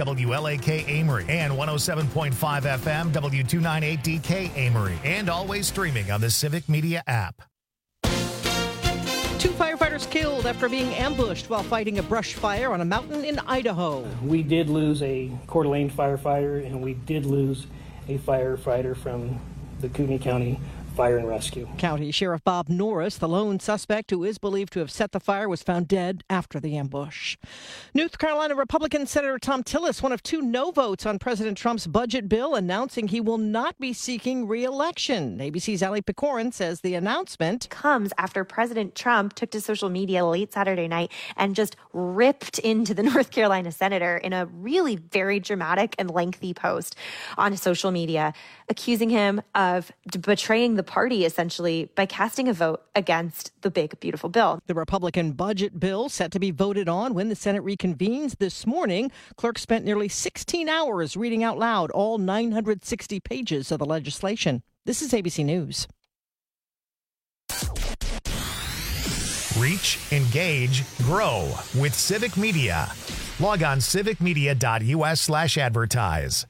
WLAK Amory, and 107.5 FM W298DK Amory, and always streaming on the Civic Media app. 2 firefighters killed after being ambushed while fighting a brush fire on a mountain in Idaho. We did lose a Coeur d'Alene firefighter, and we did lose a firefighter from the Kootenai County Fire and Rescue. County Sheriff Bob Norris, the lone suspect who is believed to have set the fire, was found dead after the ambush. North Carolina Republican Senator Thom Tillis, one of 2 no votes on President Trump's budget bill, announcing he will not be seeking re-election. ABC's Ali Pecorin says the announcement comes after President Trump took to social media late Saturday night and just ripped into the North Carolina senator in a really very dramatic and lengthy post on social media, accusing him of betraying the party, essentially, by casting a vote against the big, beautiful bill. The Republican budget bill set to be voted on when the Senate reconvenes this morning. Clerks spent nearly 16 hours reading out loud all 960 pages of the legislation. This is ABC News. Reach, engage, grow with Civic Media. Log on civicmedia.us/advertise.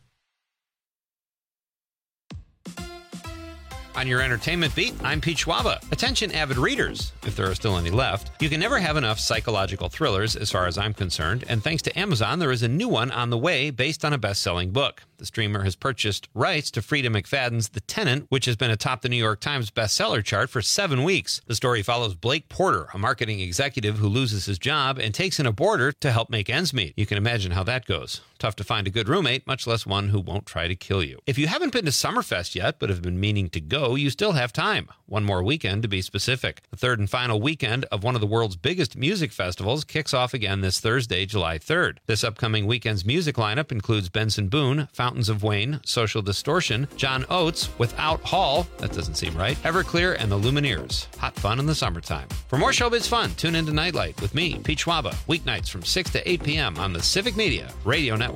On your entertainment beat, I'm Pete Schwaba. Attention avid readers, if there are still any left. You can never have enough psychological thrillers as far as I'm concerned, and thanks to Amazon, there is a new one on the way based on a best-selling book. The streamer has purchased rights to Frida McFadden's The Tenant, which has been atop the New York Times bestseller chart for 7 weeks. The story follows Blake Porter, a marketing executive who loses his job and takes in a boarder to help make ends meet. You can imagine how that goes. Tough to find a good roommate, much less one who won't try to kill you. If you haven't been to Summerfest yet, but have been meaning to go, you still have time. One more weekend to be specific. The third and final weekend of one of the world's biggest music festivals kicks off again this Thursday, July 3rd. This upcoming weekend's music lineup includes Benson Boone, Fountains of Wayne, Social Distortion, John Oates, Without Hall, that doesn't seem right, Everclear, and the Lumineers. Hot fun in the summertime. For more showbiz fun, tune into Nightlight with me, Pete Schwaba, weeknights from 6 to 8 p.m. on the Civic Media Radio Network.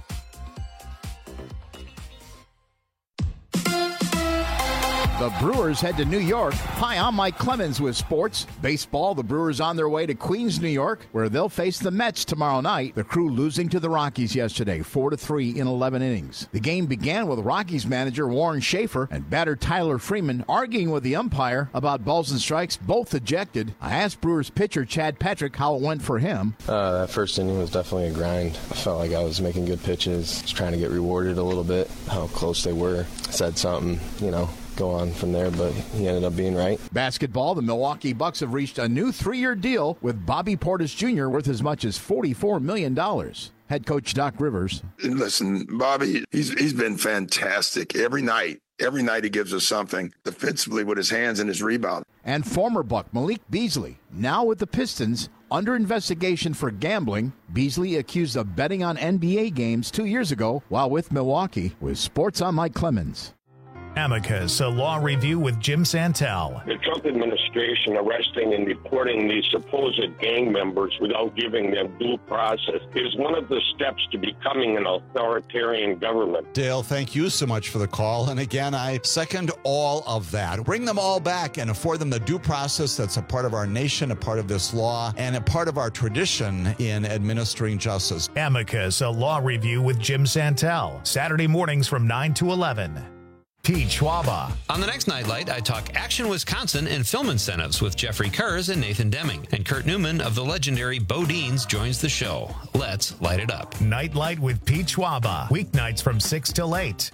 The Brewers head to New York. Hi, I'm Mike Clemens with sports. Baseball, the Brewers on their way to Queens, New York, where they'll face the Mets tomorrow night. The Crew losing to the Rockies yesterday, 4-3 in 11 innings. The game began with Rockies manager Warren Schaefer and batter Tyler Freeman arguing with the umpire about balls and strikes, both ejected. I asked Brewers pitcher Chad Patrick how it went for him. That first inning was definitely a grind. I felt like I was making good pitches, just trying to get rewarded a little bit, how close they were. Said something, go on from there, but he ended up being right. Basketball, the Milwaukee Bucks have reached a new 3-year deal with Bobby Portis Jr. worth as much as $44 million. Head coach Doc Rivers. Listen, Bobby, he's been fantastic every night. Every night he gives us something defensively with his hands and his rebound. And former Buck Malik Beasley, now with the Pistons, under investigation for gambling. Beasley accused of betting on NBA games 2 years ago while with Milwaukee. With Sports, I'm Mike Clemens. Amicus, a law review with Jim Santel. The Trump administration arresting and deporting these supposed gang members without giving them due process is one of the steps to becoming an authoritarian government. Dale, thank you so much for the call. And again, I second all of that. Bring them all back and afford them the due process that's a part of our nation, a part of this law, and a part of our tradition in administering justice. Amicus, a law review with Jim Santel. Saturday mornings from 9 to 11. Pete Schwaba. On the next Nightlight, I talk Action Wisconsin and film incentives with Jeffrey Kurz and Nathan Deming. And Kurt Newman of the legendary Bodines joins the show. Let's light it up. Nightlight with Pete Schwaba. Weeknights from 6 till 8.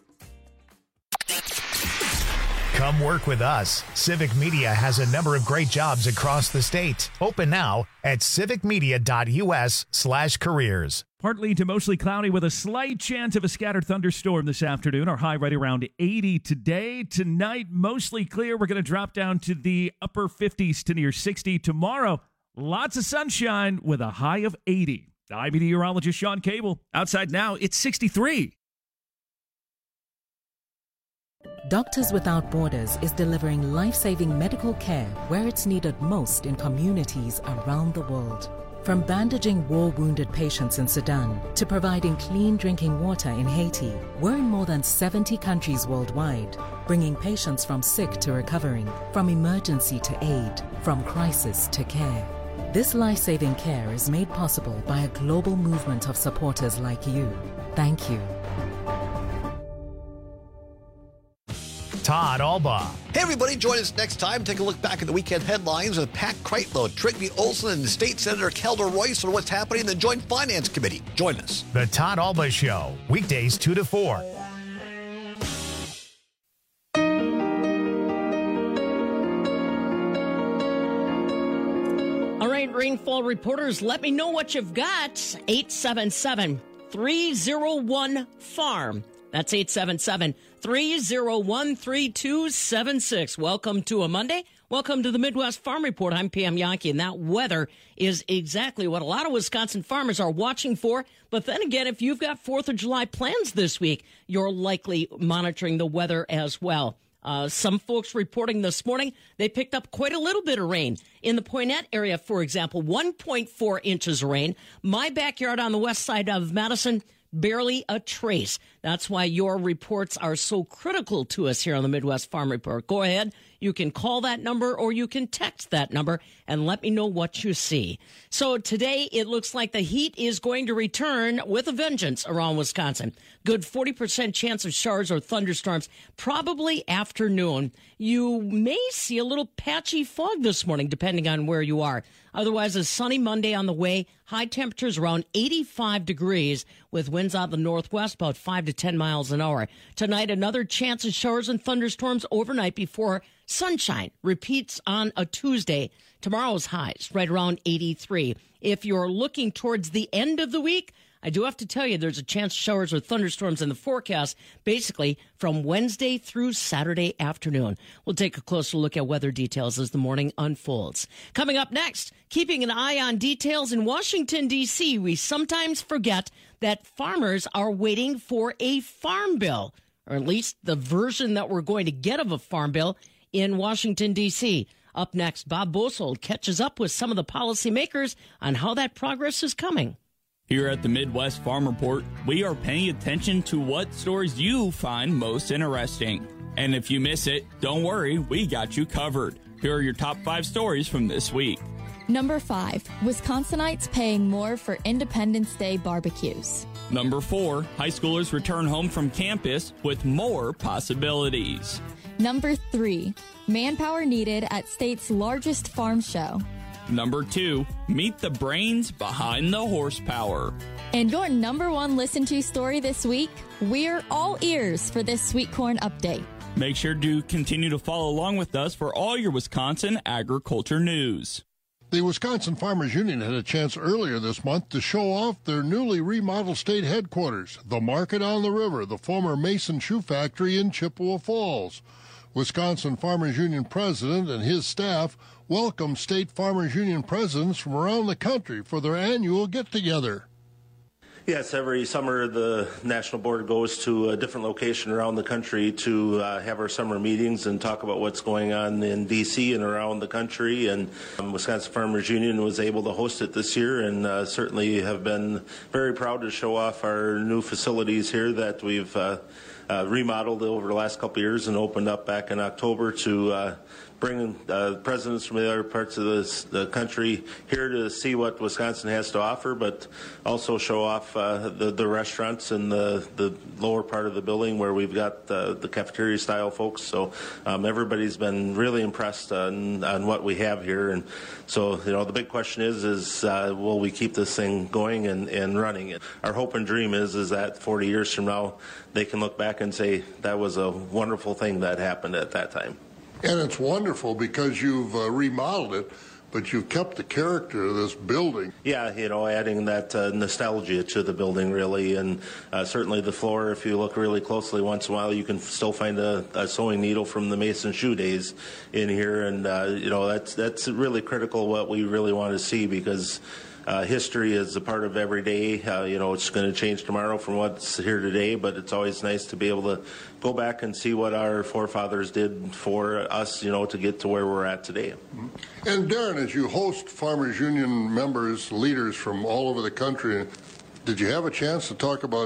Come work with us. Civic Media has a number of great jobs across the state. Open now at civicmedia.us/careers. Partly to mostly cloudy with a slight chance of a scattered thunderstorm this afternoon. Our high right around 80 today. Tonight, mostly clear. We're going to drop down to the upper 50s to near 60. Tomorrow, lots of sunshine with a high of 80. I'm meteorologist Sean Cable. Outside now, it's 63. Doctors Without Borders is delivering life-saving medical care where it's needed most in communities around the world. From bandaging war-wounded patients in Sudan to providing clean drinking water in Haiti, we're in more than 70 countries worldwide, bringing patients from sick to recovering, from emergency to aid, from crisis to care. This life-saving care is made possible by a global movement of supporters like you. Thank you. Todd Alba. Hey, everybody, join us next time. Take a look back at the weekend headlines with Pat Kreitlow, Trygve Olsen, and State Senator Kelda Royce on what's happening in the Joint Finance Committee. Join us. The Todd Alba Show, weekdays 2 to 4. All right, rainfall reporters, let me know what you've got. 877-301-FARM. That's 877-301-3276. Welcome to a Monday. Welcome to the Midwest Farm Report. I'm Pam Yankee, and that weather is exactly what a lot of Wisconsin farmers are watching for. But then again, if you've got 4th of July plans this week, you're likely monitoring the weather as well. Some folks reporting this morning, they picked up quite a little bit of rain. In the Poynette area, for example, 1.4 inches of rain. My backyard on the west side of Madison, barely a trace. That's why your reports are so critical to us here on the Midwest Farm Report. Go ahead. You can call that number or you can text that number and let me know what you see. So today it looks like the heat is going to return with a vengeance around Wisconsin. Good 40% chance of showers or thunderstorms, probably afternoon. You may see a little patchy fog this morning, depending on where you are. Otherwise, a sunny Monday on the way. High temperatures around 85 degrees with winds out of the northwest about 5 to 10 miles an hour. Tonight, another chance of showers and thunderstorms overnight before sunshine repeats on a Tuesday. Tomorrow's highs right around 83. If you're looking towards the end of the week, I do have to tell you there's a chance of showers or thunderstorms in the forecast, basically from Wednesday through Saturday afternoon. We'll take a closer look at weather details as the morning unfolds. Coming up next, keeping an eye on details in Washington, D.C., we sometimes forget that farmers are waiting for a farm bill, or at least the version that we're going to get of a farm bill in Washington, D.C. Up next, Bob Bosold catches up with some of the policymakers on how that progress is coming. Here at the Midwest Farm Report, we are paying attention to what stories you find most interesting. And if you miss it, don't worry, we got you covered. Here are your top 5 stories from this week. Number 5, Wisconsinites paying more for Independence Day barbecues. Number 4, high schoolers return home from campus with more possibilities. Number 3, manpower needed at state's largest farm show. Number 2, meet the brains behind the horsepower. And your number 1 listen to story this week, we're all ears for this sweet corn update. Make sure to continue to follow along with us for all your Wisconsin agriculture news. The Wisconsin Farmers Union had a chance earlier this month to show off their newly remodeled state headquarters, the Market on the River, the former Mason Shoe Factory in Chippewa Falls. Wisconsin Farmers Union president and his staff welcome state Farmers Union presidents from around the country for their annual get-together. Yes, every summer the National Board goes to a different location around the country to have our summer meetings and talk about what's going on in D.C. and around the country. And Wisconsin Farmers Union was able to host it this year and certainly have been very proud to show off our new facilities here that we've remodeled over the last couple of years and opened up back in October to bring presidents from the other parts of the country here to see what Wisconsin has to offer, but also show off the restaurants and the lower part of the building where we've got the cafeteria style folks. So everybody's been really impressed on what we have here. And so, the big question is will we keep this thing going and running? Our hope and dream is that 40 years from now, they can look back and say that was a wonderful thing that happened at that time. And it's wonderful because you've remodeled it, but you've kept the character of this building. Yeah, adding that nostalgia to the building, really. And certainly the floor, if you look really closely once in a while, you can still find a sewing needle from the Mason Shoe days in here. And, that's really critical what we really want to see because history is a part of every day. It's going to change tomorrow from what's here today, but it's always nice to be able to go back and see what our forefathers did for us, to get to where we're at today. And Darren, as you host Farmers Union members, leaders from all over the country, did you have a chance to talk about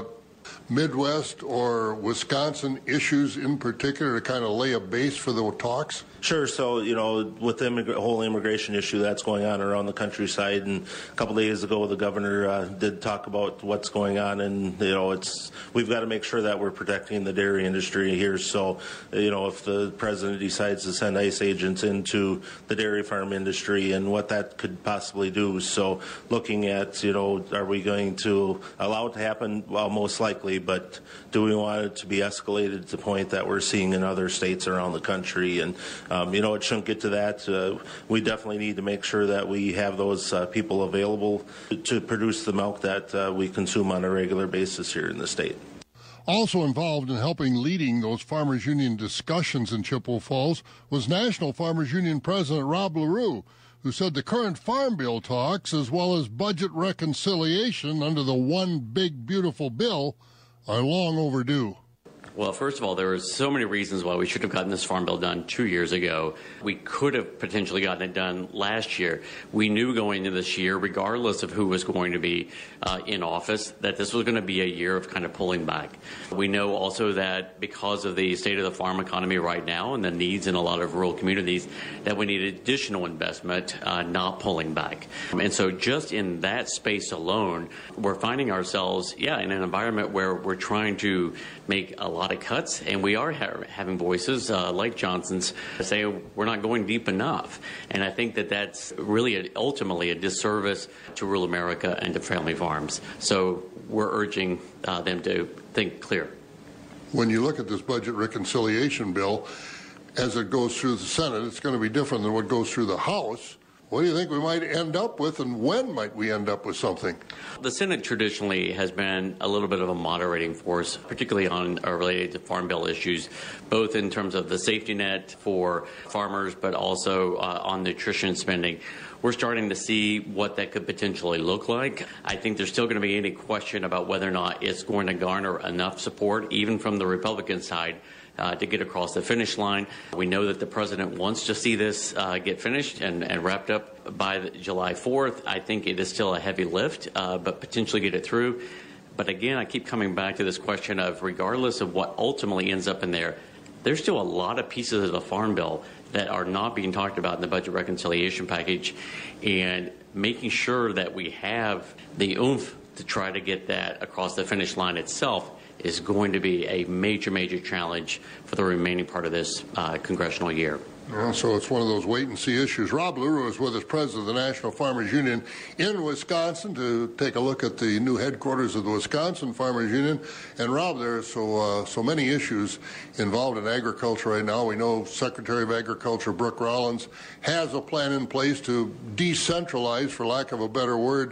Midwest or Wisconsin issues in particular to kind of lay a base for the talks? Sure. So, with the whole immigration issue that's going on around the countryside, and a couple days ago, the governor did talk about what's going on, and we've got to make sure that we're protecting the dairy industry here. So, if the president decides to send ICE agents into the dairy farm industry and what that could possibly do. So, looking at, are we going to allow it to happen? Well, most likely, but do we want it to be escalated to the point that we're seeing in other states around the country? And it shouldn't get to that. We definitely need to make sure that we have those people available to produce the milk that we consume on a regular basis here in the state. Also involved in leading those Farmers Union discussions in Chippewa Falls was National Farmers Union President Rob LaRue, who said the current Farm Bill talks, as well as budget reconciliation under the One Big Beautiful Bill, are long overdue. Well, first of all, there are so many reasons why we should have gotten this Farm Bill done 2 years ago. We could have potentially gotten it done last year. We knew going into this year, regardless of who was going to be in office, that this was going to be a year of kind of pulling back. We know also that because of the state of the farm economy right now and the needs in a lot of rural communities, that we need additional investment, not pulling back. And so just in that space alone, we're finding ourselves, in an environment where we're trying to make a lot of cuts, and we are having voices like Johnson's say we're not going deep enough. And I think that that's really ultimately a disservice to rural America and to family farms. So we're urging them to think clear. When you look at this budget reconciliation bill, as it goes through the Senate, it's going to be different than what goes through the House. What do you think we might end up with, and when might we end up with something? The Senate traditionally has been a little bit of a moderating force, particularly on related to Farm Bill issues, both in terms of the safety net for farmers, but also on nutrition spending. We're starting to see what that could potentially look like. I think there's still going to be any question about whether or not it's going to garner enough support, even from the Republican side, to get across the finish line. We know that the president wants to see this get finished and wrapped up by July 4th. I think it is still a heavy lift, but potentially get it through. But again, I keep coming back to this question of, regardless of what ultimately ends up in there, there's still a lot of pieces of the Farm Bill that are not being talked about in the budget reconciliation package, and making sure that we have the oomph to try to get that across the finish line itself is going to be a major, major challenge for the remaining part of this congressional year. Well, so it's one of those wait-and-see issues. Rob LaRue is with us, president of the National Farmers Union in Wisconsin, to take a look at the new headquarters of the Wisconsin Farmers Union. And Rob, there are so many issues involved in agriculture right now. We know Secretary of Agriculture Brooke Rollins has a plan in place to decentralize, for lack of a better word,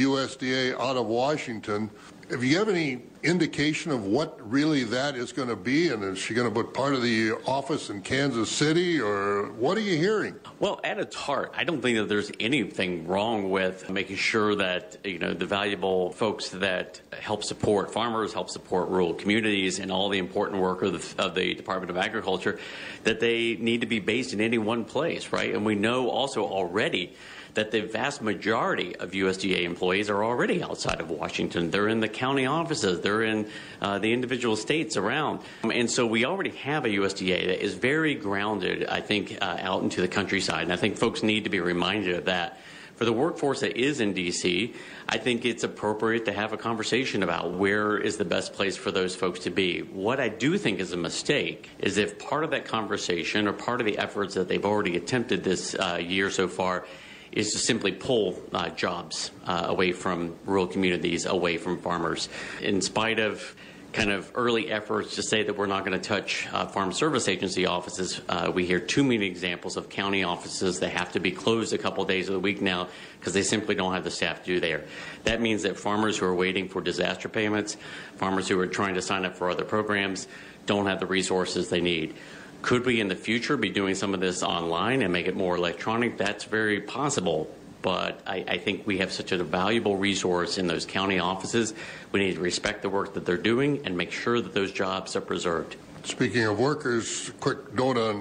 USDA out of Washington. If you have any indication of what really that is going to be, and is she going to put part of the office in Kansas City, or what are you hearing? Well, at its heart, I don't think that there's anything wrong with making sure that, the valuable folks that help support farmers, help support rural communities, and all the important work of the Department of Agriculture, that they need to be based in any one place, right? And we know also already that the vast majority of USDA employees are already outside of Washington. They're in the county offices. They're in the individual states around. And so we already have a USDA that is very grounded, I think, out into the countryside. And I think folks need to be reminded of that. For the workforce that is in D.C., I think it's appropriate to have a conversation about where is the best place for those folks to be. What I do think is a mistake is if part of that conversation or part of the efforts that they've already attempted this year so far is to simply pull jobs away from rural communities, away from farmers. In spite of kind of early efforts to say that we're not going to touch Farm Service Agency offices, we hear too many examples of county offices that have to be closed a couple of days of the week now because they simply don't have the staff to do there. That means that farmers who are waiting for disaster payments, farmers who are trying to sign up for other programs, don't have the resources they need. Could we in the future be doing some of this online and make it more electronic? That's very possible. But I think we have such a valuable resource in those county offices. We need to respect the work that they're doing and make sure that those jobs are preserved. Speaking of workers, quick note on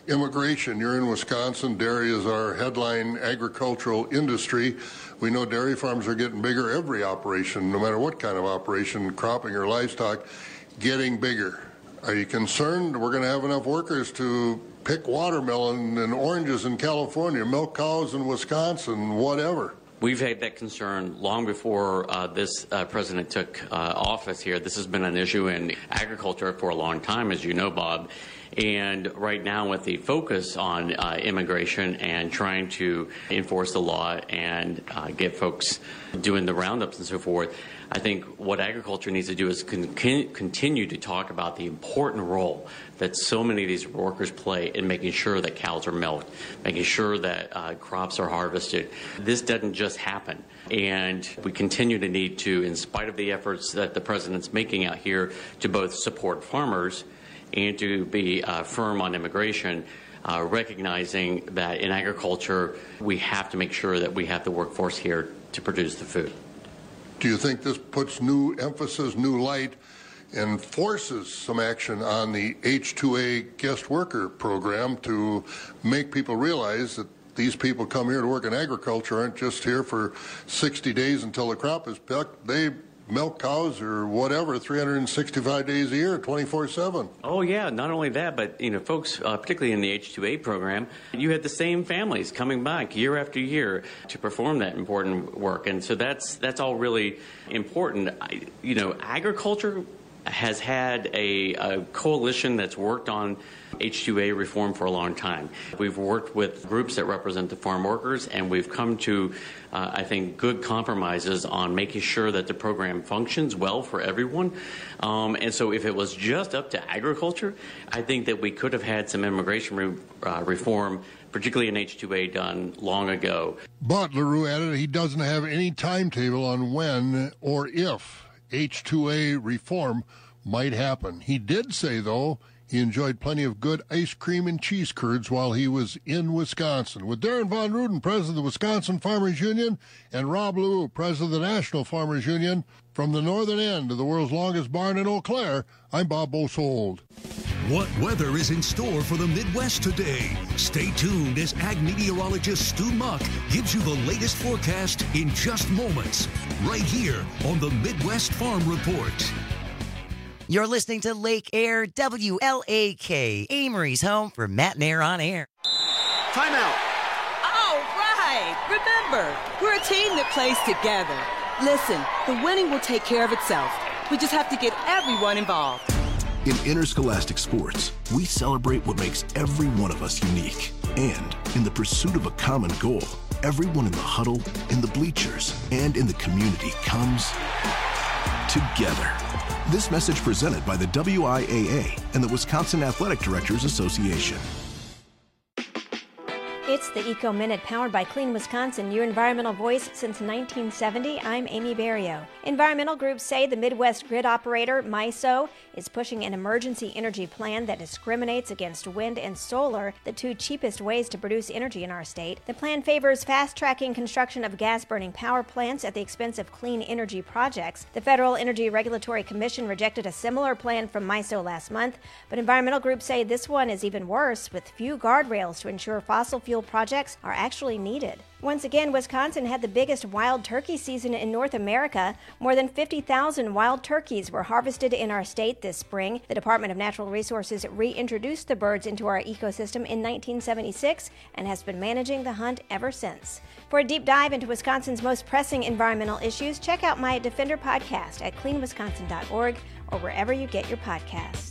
Immigration. You're in Wisconsin. Dairy is our headline agricultural industry. We know dairy farms are getting bigger. Every operation, no matter what kind of operation, cropping or livestock, getting bigger. Are you concerned we're going to have enough workers to pick watermelon and oranges in California, milk cows in Wisconsin, whatever? We've had that concern long before this president took office here. This has been an issue in agriculture for a long time, as you know, Bob. And right now, with the focus on immigration and trying to enforce the law and get folks doing the roundups and so forth, I think what agriculture needs to do is continue to talk about the important role that so many of these workers play in making sure that cows are milked, making sure that crops are harvested. This doesn't just happen. And we continue to need to, in spite of the efforts that the president's making out here to both support farmers and to be firm on immigration, recognizing that in agriculture we have to make sure that we have the workforce here to produce the food. Do you think this puts new emphasis, new light, and forces some action on the H-2A guest worker program to make people realize that these people come here to work in agriculture aren't just here for 60 days until the crop is picked. They milk cows or whatever 365 days a year, 24/7. Oh yeah, not only that, but folks, particularly in the H-2A program, you had the same families coming back year after year to perform that important work, and so that's all really important. Agriculture has had a coalition that's worked on H-2A reform for a long time. We've worked with groups that represent the farm workers, and we've come to, I think, good compromises on making sure that the program functions well for everyone. And so if it was just up to agriculture, I think that we could have had some immigration reform, particularly in H-2A, done long ago. But LaRue added he doesn't have any timetable on when or if H-2A reform might happen. He did say, though, he enjoyed plenty of good ice cream and cheese curds while he was in Wisconsin. With Darren Von Ruden, president of the Wisconsin Farmers Union, and Rob LaRue, president of the National Farmers Union, from the northern end of the world's longest barn in Eau Claire, I'm Bob Bosold. What weather is in store for the Midwest today? Stay tuned as ag meteorologist Stu Muck gives you the latest forecast in just moments, right here on the Midwest Farm Report. You're listening to Lake Air WLAK, Amory's home for Matt and Air on Air. Timeout. All right. Remember, we're a team that plays together. Listen, the winning will take care of itself. We just have to get everyone involved. In interscholastic sports, we celebrate what makes every one of us unique. And in the pursuit of a common goal, everyone in the huddle, in the bleachers, and in the community comes together. This message presented by the WIAA and the Wisconsin Athletic Directors Association. It's the Eco Minute powered by Clean Wisconsin, your environmental voice since 1970. I'm Amy Barrio. Environmental groups say the Midwest grid operator, MISO, is pushing an emergency energy plan that discriminates against wind and solar, the two cheapest ways to produce energy in our state. The plan favors fast-tracking construction of gas-burning power plants at the expense of clean energy projects. The Federal Energy Regulatory Commission rejected a similar plan from MISO last month, but environmental groups say this one is even worse, with few guardrails to ensure fossil fuel projects are actually needed. Once again, Wisconsin had the biggest wild turkey season in North America. More than 50,000 wild turkeys were harvested in our state this spring. The Department of Natural Resources reintroduced the birds into our ecosystem in 1976 and has been managing the hunt ever since. For a deep dive into Wisconsin's most pressing environmental issues, check out my Defender podcast at cleanwisconsin.org or wherever you get your podcasts.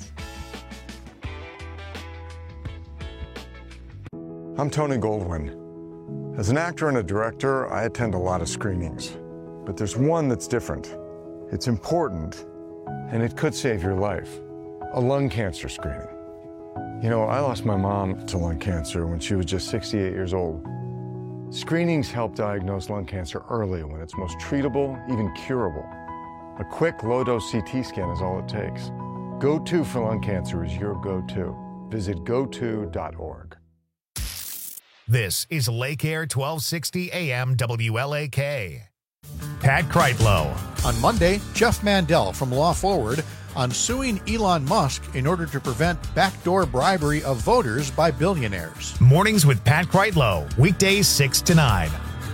I'm Tony Goldwyn. As an actor and a director, I attend a lot of screenings. But there's one that's different. It's important, and it could save your life. A lung cancer screening. You know, I lost my mom to lung cancer when she was just 68 years old. Screenings help diagnose lung cancer early when it's most treatable, even curable. A quick, low-dose CT scan is all it takes. Go-To for lung cancer is your go-to. Visit goto.org. This is Lake Air 1260 AM WLAK. Pat Kreitlow. On Monday, Jeff Mandel from Law Forward on suing Elon Musk in order to prevent backdoor bribery of voters by billionaires. Mornings with Pat Kreitlow, weekdays 6 to 9.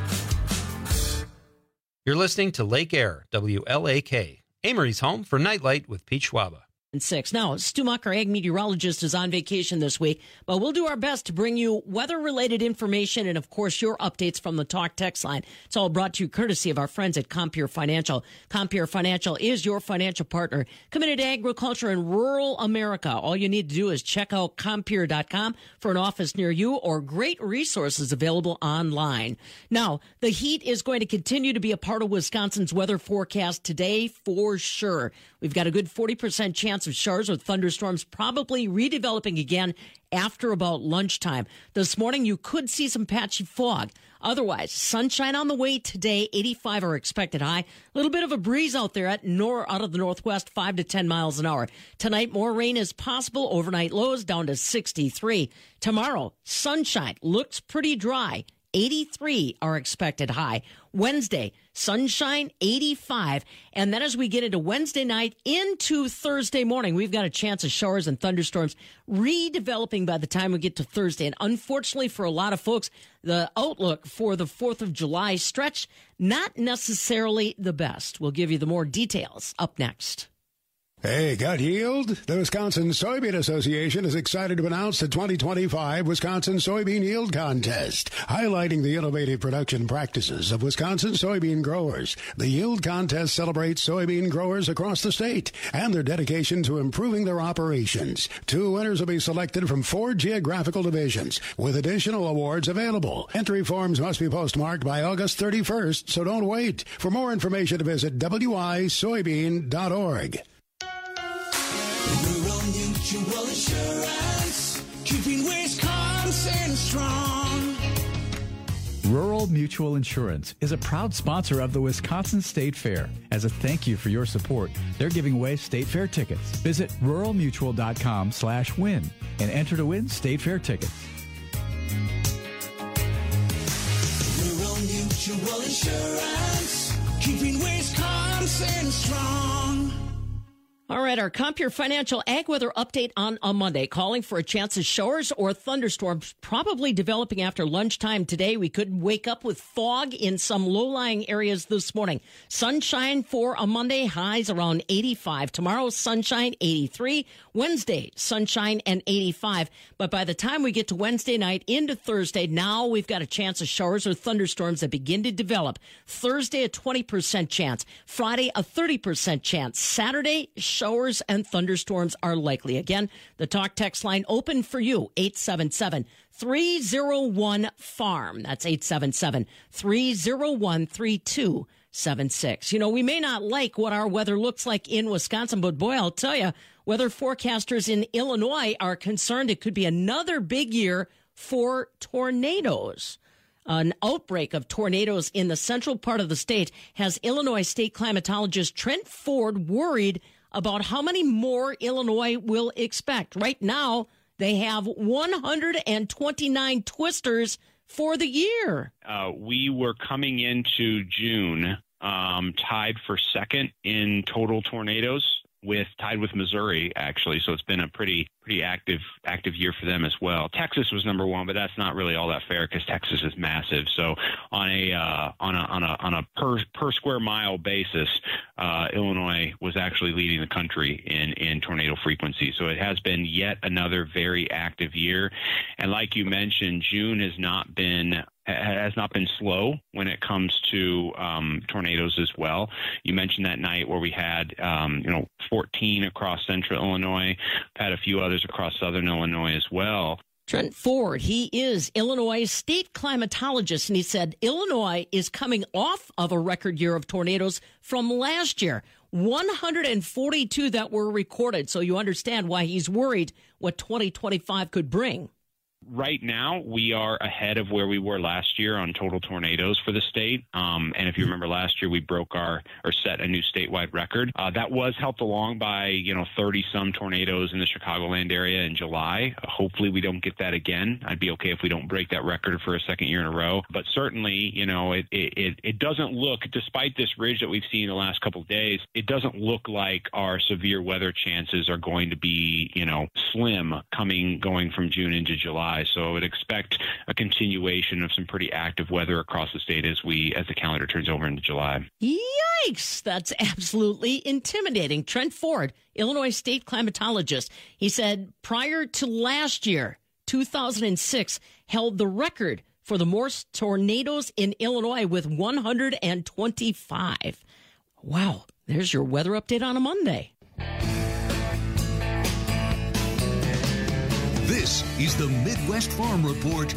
You're listening to Lake Air, WLAK, Amory's home for Nightlight with Pete Schwaba. And 6. Now, Stu Muck, our ag meteorologist, is on vacation this week, but we'll do our best to bring you weather-related information and, of course, your updates from the Talk text line. It's all brought to you courtesy of our friends at Compeer Financial. Compeer Financial is your financial partner, committed to agriculture in rural America. All you need to do is check out Compeer.com for an office near you or great resources available online. Now, the heat is going to continue to be a part of Wisconsin's weather forecast today for sure. We've got a good 40% chance of showers with thunderstorms probably redeveloping again after about lunchtime. This morning, you could see some patchy fog. Otherwise, sunshine on the way today. 85 are expected high. A little bit of a breeze out there out of the northwest, 5 to 10 miles an hour. Tonight, more rain is possible. Overnight lows down to 63. Tomorrow, sunshine looks pretty dry. 83 are expected high. Wednesday, sunshine, 85. And then as we get into Wednesday night into Thursday morning, we've got a chance of showers and thunderstorms redeveloping by the time we get to Thursday. And unfortunately for a lot of folks, the outlook for the 4th of July stretch, not necessarily the best. We'll give you the more details up next. Hey, gut yield? The Wisconsin Soybean Association is excited to announce the 2025 Wisconsin Soybean Yield Contest, highlighting the innovative production practices of Wisconsin soybean growers. The Yield Contest celebrates soybean growers across the state and their dedication to improving their operations. 2 winners will be selected from 4 geographical divisions, with additional awards available. Entry forms must be postmarked by August 31st, so don't wait. For more information, visit wisoybean.org. Rural Mutual Insurance, keeping Wisconsin strong. Rural Mutual Insurance is a proud sponsor of the Wisconsin State Fair. As a thank you for your support, they're giving away State Fair tickets. Visit ruralmutual.com/win and enter to win State Fair tickets. Rural Mutual Insurance, keeping Wisconsin strong. All right, our Compeer Financial Ag Weather Update on a Monday, calling for a chance of showers or thunderstorms probably developing after lunchtime today. We could wake up with fog in some low-lying areas this morning. Sunshine for a Monday, highs around 85. Tomorrow, sunshine, 83. Wednesday, sunshine and 85. But by the time we get to Wednesday night into Thursday, now we've got a chance of showers or thunderstorms that begin to develop. Thursday, a 20% chance. Friday, a 30% chance. Saturday, showers and thunderstorms are likely. Again, the Talk text line open for you, 877-301-FARM. That's 877-301-3276. You know, we may not like what our weather looks like in Wisconsin, but boy, I'll tell you, weather forecasters in Illinois are concerned it could be another big year for tornadoes. An outbreak of tornadoes in the central part of the state has Illinois state climatologist Trent Ford worried about how many more Illinois will expect. Right now, they have 129 twisters for the year. We were coming into June tied for second in total tornadoes, tied with Missouri, actually. So it's been a pretty active year for them as well. Texas was number one, but that's not really all that fair because Texas is massive. So on a per square mile basis, Illinois was actually leading the country in tornado frequency. So it has been yet another very active year. And like you mentioned, June has not been slow when it comes to tornadoes as well. You mentioned that night where we had 14 across central Illinois, had a few others across southern Illinois as well. Trent Ford, he is Illinois' state climatologist, and he said Illinois is coming off of a record year of tornadoes from last year. 142 that were recorded, so you understand why he's worried what 2025 could bring. Right now, we are ahead of where we were last year on total tornadoes for the state. And if you remember last year, we set a new statewide record. That was helped along by, 30-some tornadoes in the Chicagoland area in July. Hopefully we don't get that again. I'd be okay if we don't break that record for a second year in a row. But certainly, it doesn't look, despite this ridge that we've seen the last couple of days, it doesn't look like our severe weather chances are going to be, slim going from June into July. So I would expect a continuation of some pretty active weather across the state as the calendar turns over into July. Yikes! That's absolutely intimidating. Trent Ford, Illinois state climatologist, he said prior to last year, 2006, held the record for the most tornadoes in Illinois with 125. Wow, there's your weather update on a Monday. This is the Midwest Farm Report.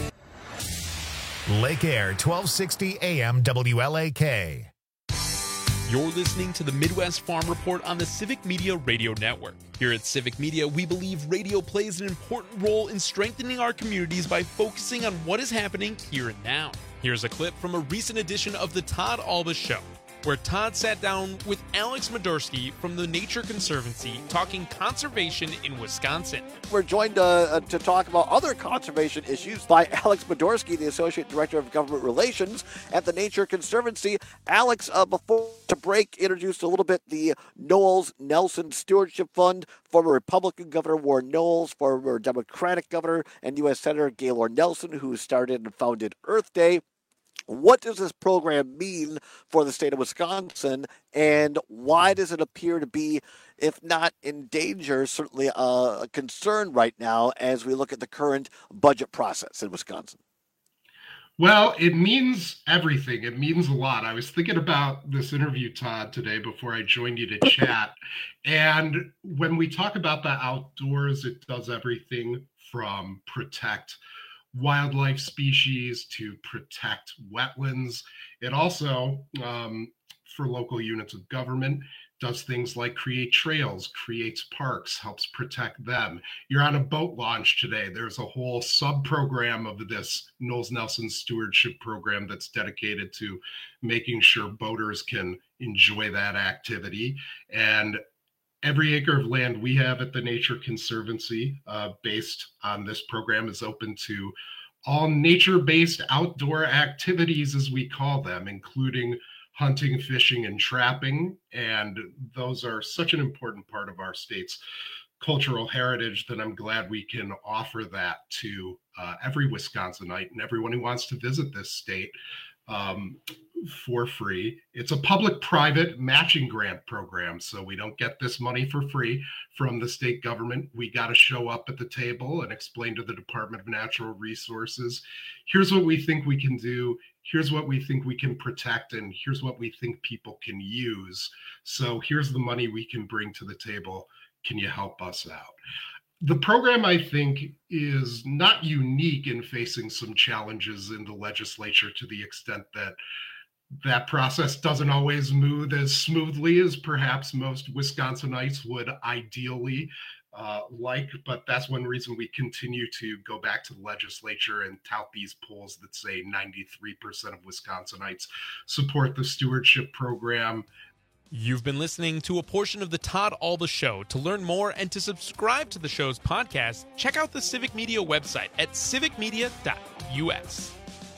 Lake Air, 1260 AM WLAK. You're listening to the Midwest Farm Report on the Civic Media Radio Network. Here at Civic Media, we believe radio plays an important role in strengthening our communities by focusing on what is happening here and now. Here's a clip from a recent edition of the Todd Alba Show, where Todd sat down with Alex Modorsky from the Nature Conservancy talking conservation in Wisconsin. We're joined to talk about other conservation issues by Alex Modorsky, the Associate Director of Government Relations at the Nature Conservancy. Alex, before the break, introduced a little bit the Knowles Nelson Stewardship Fund. Former Republican Governor Warren Knowles, former Democratic Governor and U.S. Senator Gaylord Nelson, who started and founded Earth Day. What does this program mean for the state of Wisconsin, and why does it appear to be, if not in danger, certainly a concern right now as we look at the current budget process in Wisconsin? Well, it means everything. It means a lot. I was thinking about this interview, Todd, today before I joined you to chat. And when we talk about the outdoors, it does everything from protect wildlife species to protect wetlands. It also, for local units of government, does things like create trails, creates parks, helps protect them. You're on a boat launch today. There's a whole sub-program of this Knowles Nelson Stewardship Program that's dedicated to making sure boaters can enjoy that activity. And every acre of land we have at the Nature Conservancy based on this program is open to all nature-based outdoor activities, as we call them, including hunting, fishing, and trapping. And those are such an important part of our state's cultural heritage that I'm glad we can offer that to every Wisconsinite and everyone who wants to visit this state for free. It's a public-private matching grant program, so we don't get this money for free from the state government. We got to show up at the table and explain to the Department of Natural Resources, here's what we think we can do, here's what we think we can protect, and here's what we think people can use. So here's the money we can bring to the table. Can you help us out? The program, I think, is not unique in facing some challenges in the legislature to the extent that that process doesn't always move as smoothly as perhaps most Wisconsinites would ideally like. But that's one reason we continue to go back to the legislature and tout these polls that say 93% of Wisconsinites support the stewardship program. You've been listening to a portion of the Todd Alba Show. To learn more and to subscribe to the show's podcast, check out the Civic Media website at civicmedia.us.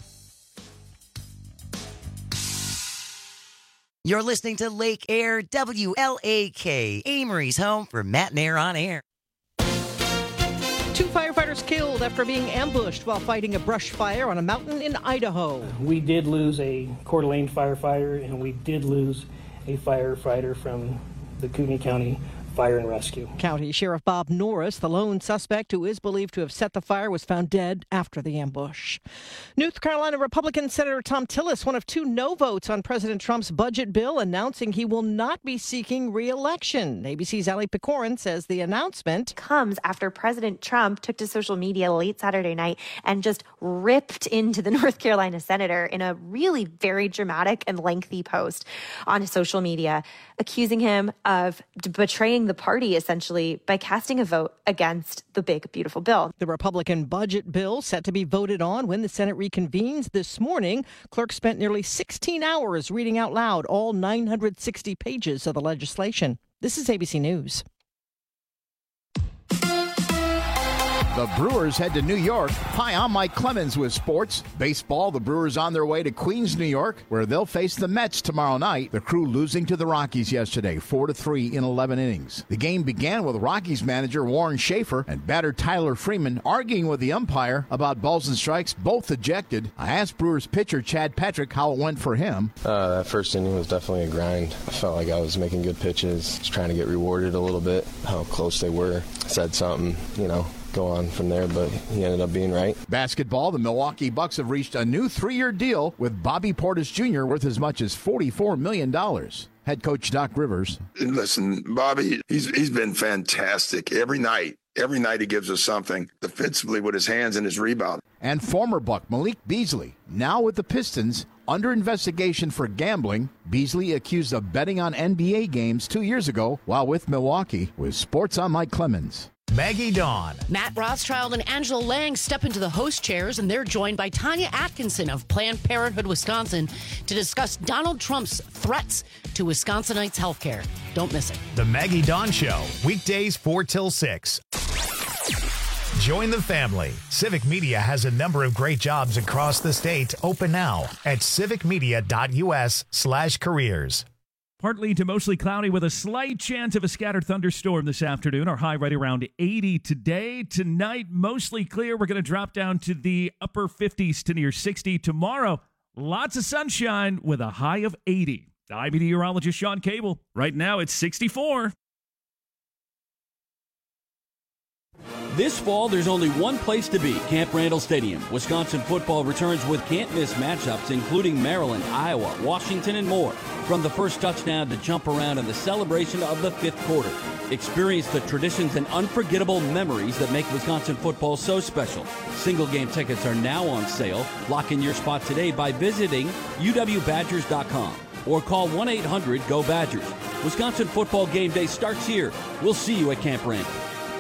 You're listening to Lake Air WLAK, Amory's home for Matt and Air on Air. 2 firefighters killed after being ambushed while fighting a brush fire on a mountain in Idaho. We did lose a Coeur d'Alene firefighter, and we did lose a firefighter from the Kootenai County Fire and Rescue. County Sheriff Bob Norris, the lone suspect who is believed to have set the fire, was found dead after the ambush. North Carolina Republican Senator Thom Tillis, one of 2 no votes on President Trump's budget bill, announcing he will not be seeking re-election. ABC's Ali Pecorin says the announcement comes after President Trump took to social media late Saturday night and just ripped into the North Carolina senator in a really very dramatic and lengthy post on social media, accusing him of betraying the party, essentially, by casting a vote against the big, beautiful bill. The Republican budget bill set to be voted on when the Senate reconvenes this morning. Clerks spent nearly 16 hours reading out loud all 960 pages of the legislation. This is ABC News. The Brewers head to New York. Hi, I'm Mike Clemens with sports. Baseball, the Brewers on their way to Queens, New York, where they'll face the Mets tomorrow night. The Crew losing to the Rockies yesterday, 4-3 in 11 innings. The game began with Rockies manager Warren Schaefer and batter Tyler Freeman arguing with the umpire about balls and strikes, both ejected. I asked Brewers pitcher Chad Patrick how it went for him. That first inning was definitely a grind. I felt like I was making good pitches, just trying to get rewarded a little bit, how close they were. Said something, go on from there, but he ended up being right. Basketball, the Milwaukee Bucks have reached a new 3-year deal with Bobby Portis Jr. worth as much as $44 million. Head coach Doc Rivers. Listen, Bobby, he's been fantastic every night. Every night he gives us something defensively with his hands and his rebound. And former Buck Malik Beasley, now with the Pistons, under investigation for gambling. Beasley accused of betting on NBA games 2 years ago while with Milwaukee. With sports, I'm Mike Clemens. Maggie Dawn. Matt Rothschild and Angela Lang step into the host chairs, and they're joined by Tanya Atkinson of Planned Parenthood Wisconsin to discuss Donald Trump's threats to Wisconsinites' health care. Don't miss it. The Maggie Dawn Show, weekdays 4 till 6. Join the family. Civic Media has a number of great jobs across the state open now at civicmedia.us/careers. Partly to mostly cloudy with a slight chance of a scattered thunderstorm this afternoon. Our high right around 80 today. Tonight, mostly clear. We're going to drop down to the upper 50s to near 60. Tomorrow, lots of sunshine with a high of 80. I'm meteorologist Sean Cable. Right now, it's 64. This fall, there's only one place to be, Camp Randall Stadium. Wisconsin football returns with can't-miss matchups, including Maryland, Iowa, Washington, and more. From the first touchdown to jump around in the celebration of the fifth quarter. Experience the traditions and unforgettable memories that make Wisconsin football so special. Single-game tickets are now on sale. Lock in your spot today by visiting uwbadgers.com or call 1-800-GO-BADGERS. Wisconsin football game day starts here. We'll see you at Camp Randall.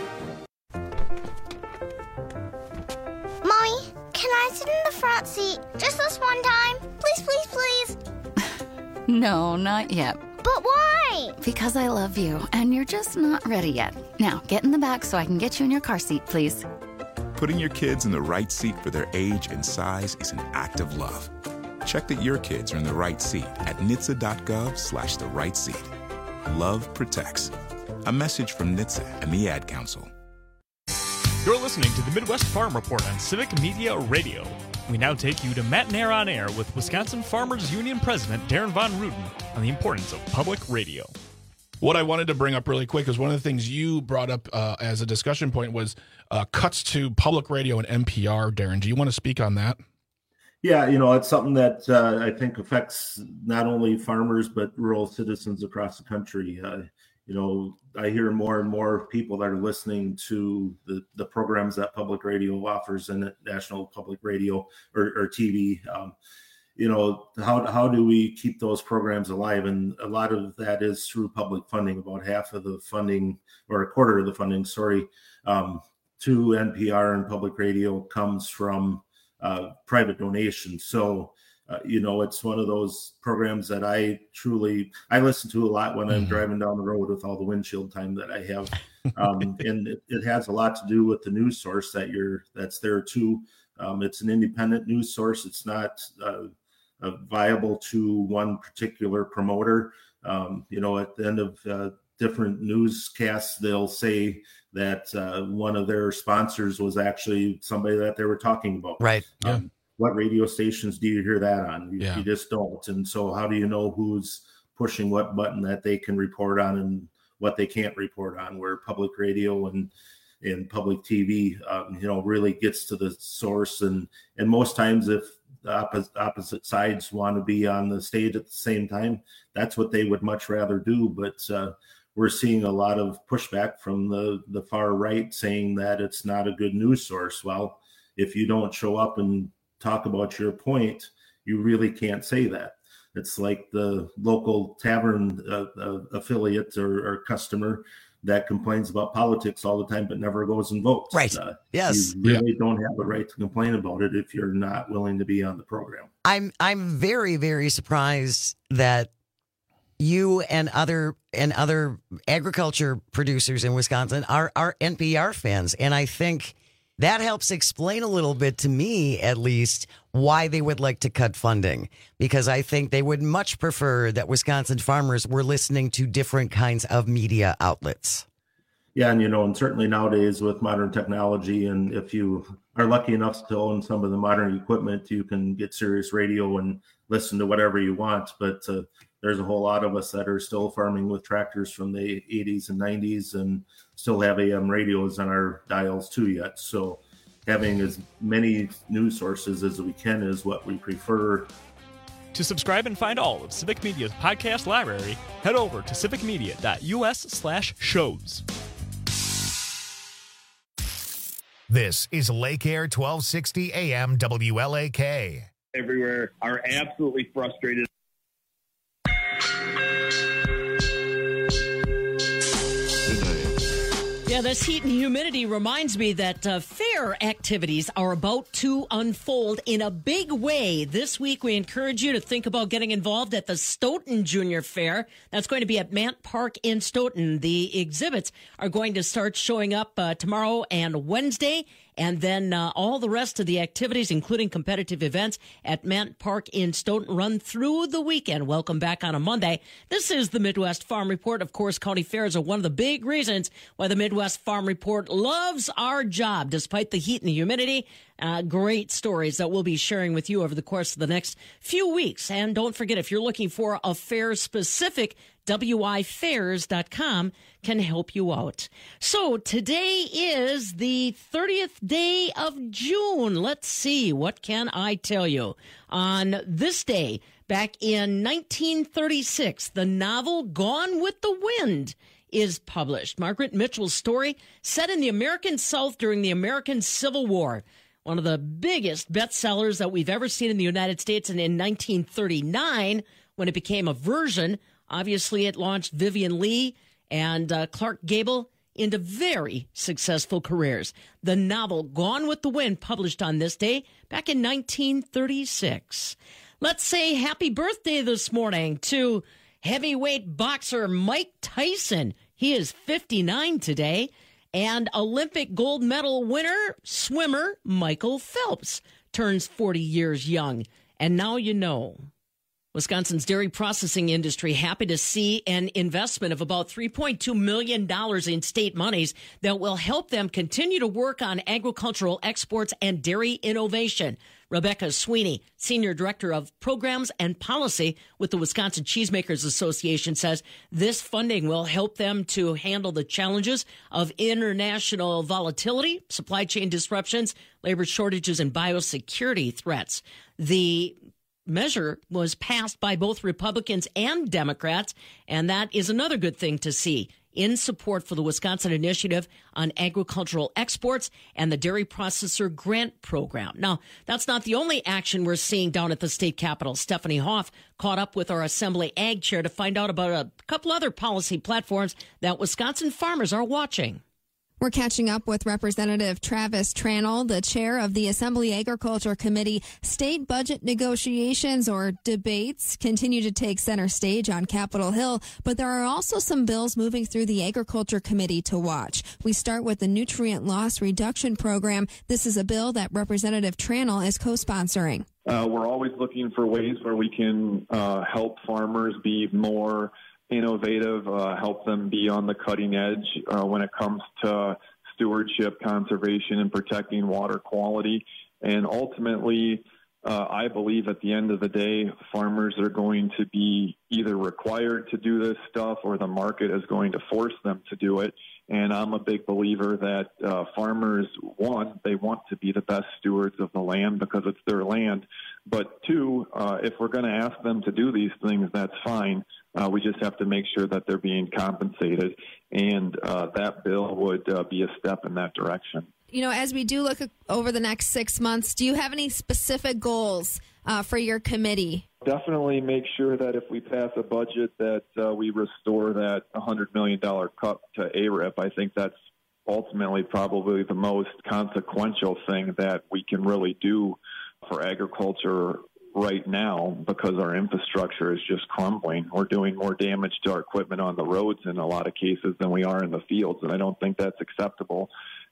Can I sit in the front seat just this one time? Please, please, please. No, not yet. But why? Because I love you, and you're just not ready yet. Now, get in the back so I can get you in your car seat, please. Putting your kids in the right seat for their age and size is an act of love. Check that your kids are in the right seat at NHTSA.gov/the right seat. Love protects. A message from NHTSA and the Ad Council. You're listening to the Midwest Farm Report on Civic Media Radio. We now take you to Matt Nair on Air with Wisconsin Farmers Union President Darren Von Ruden on the importance of public radio. What I wanted to bring up really quick is one of the things you brought up as a discussion point was cuts to public radio and NPR. Darren, do you want to speak on that? Yeah, it's something that I think affects not only farmers but rural citizens across the country. I hear more and more people that are listening to the programs that public radio offers and National Public Radio or TV. How do we keep those programs alive? And a lot of that is through public funding. About half of the funding, or a quarter of the funding, to NPR and public radio comes from private donations. So, it's one of those programs that I listen to a lot when I'm driving down the road with all the windshield time that I have. And it has a lot to do with the news source that's there too. It's an independent news source. It's not viable to one particular promoter. At the end of different newscasts, they'll say that one of their sponsors was actually somebody that they were talking about. Right. What radio stations do you hear that on? You just don't. And so how do you know who's pushing what button that they can report on and what they can't report on? Where public radio and public TV, really gets to the source. And most times if the opposite sides want to be on the stage at the same time, that's what they would much rather do. But we're seeing a lot of pushback from the far right saying that it's not a good news source. Well, if you don't show up and talk about your point, you really can't say that. It's like the local tavern affiliate or customer that complains about politics all the time but never goes and votes. Right. Yes. You really don't have the right to complain about it if you're not willing to be on the program. I'm very, very surprised that you and other agriculture producers in Wisconsin are NPR fans. And I think that helps explain a little bit, to me at least, why they would like to cut funding, because I think they would much prefer that Wisconsin farmers were listening to different kinds of media outlets. Yeah, and certainly nowadays with modern technology, and if you are lucky enough to own some of the modern equipment, you can get Sirius Radio and listen to whatever you want. But there's a whole lot of us that are still farming with tractors from the 80s and 90s and still have AM radios on our dials too yet. So having as many news sources as we can is what we prefer. To subscribe and find all of Civic Media's podcast library, head over to civicmedia.us/shows. This is Lake Air 1260 AM WLAK. Everywhere are absolutely frustrated. Yeah, this heat and humidity reminds me that fair activities are about to unfold in a big way. This week, we encourage you to think about getting involved at the Stoughton Junior Fair. That's going to be at Mant Park in Stoughton. The exhibits are going to start showing up tomorrow and Wednesday. And then all the rest of the activities, including competitive events at Mant Park in Stoughton, run through the weekend. Welcome back on a Monday. This is the Midwest Farm Report. Of course, county fairs are one of the big reasons why the Midwest Farm Report loves our job, despite the heat and the humidity. Great stories that we'll be sharing with you over the course of the next few weeks. And don't forget, if you're looking for a fair-specific, wifairs.com can help you out. So today is the 30th day of June. Let's see, what can I tell you? On this day, back in 1936, the novel Gone with the Wind is published. Margaret Mitchell's story set in the American South during the American Civil War. One of the biggest bestsellers that we've ever seen in the United States. And in 1939, when it became a version, obviously it launched Vivian Leigh and Clark Gable into very successful careers. The novel Gone with the Wind, published on this day back in 1936. Let's say happy birthday this morning to heavyweight boxer Mike Tyson. He is 59 today. And Olympic gold medal winner, swimmer Michael Phelps turns 40 years young. And now you know. Wisconsin's dairy processing industry happy to see an investment of about $3.2 million in state monies that will help them continue to work on agricultural exports and dairy innovation. Rebecca Sweeney, Senior Director of Programs and Policy with the Wisconsin Cheesemakers Association, says this funding will help them to handle the challenges of international volatility, supply chain disruptions, labor shortages, and biosecurity threats. The measure was passed by both Republicans and Democrats, and that is another good thing to see in support for the Wisconsin Initiative on Agricultural Exports and the Dairy Processor Grant Program. Now, that's not the only action we're seeing down at the state capitol. Stephanie Hoff caught up with our Assembly Ag Chair to find out about a couple other policy platforms that Wisconsin farmers are watching. We're catching up with Representative Travis Tranel, the chair of the Assembly Agriculture Committee. State budget negotiations or debates continue to take center stage on Capitol Hill, but there are also some bills moving through the Agriculture Committee to watch. We start with the Nutrient Loss Reduction Program. This is a bill that Representative Tranel is co-sponsoring. We're always looking for ways where we can help farmers be more innovative, help them be on the cutting edge when it comes to stewardship, conservation, and protecting water quality. And ultimately, I believe at the end of the day, farmers are going to be either required to do this stuff or the market is going to force them to do it. And I'm a big believer that farmers, one, they want to be the best stewards of the land because it's their land. But two, if we're going to ask them to do these things, that's fine. We just have to make sure that they're being compensated. And that bill would be a step in that direction. You know, as we do look over the next 6 months, do you have any specific goals for your committee? Definitely make sure that if we pass a budget that we restore that $100 million cut to ARIP. I think that's ultimately probably the most consequential thing that we can really do for agriculture right now, because our infrastructure is just crumbling. We're doing more damage to our equipment on the roads in a lot of cases than we are in the fields, and I don't think that's acceptable.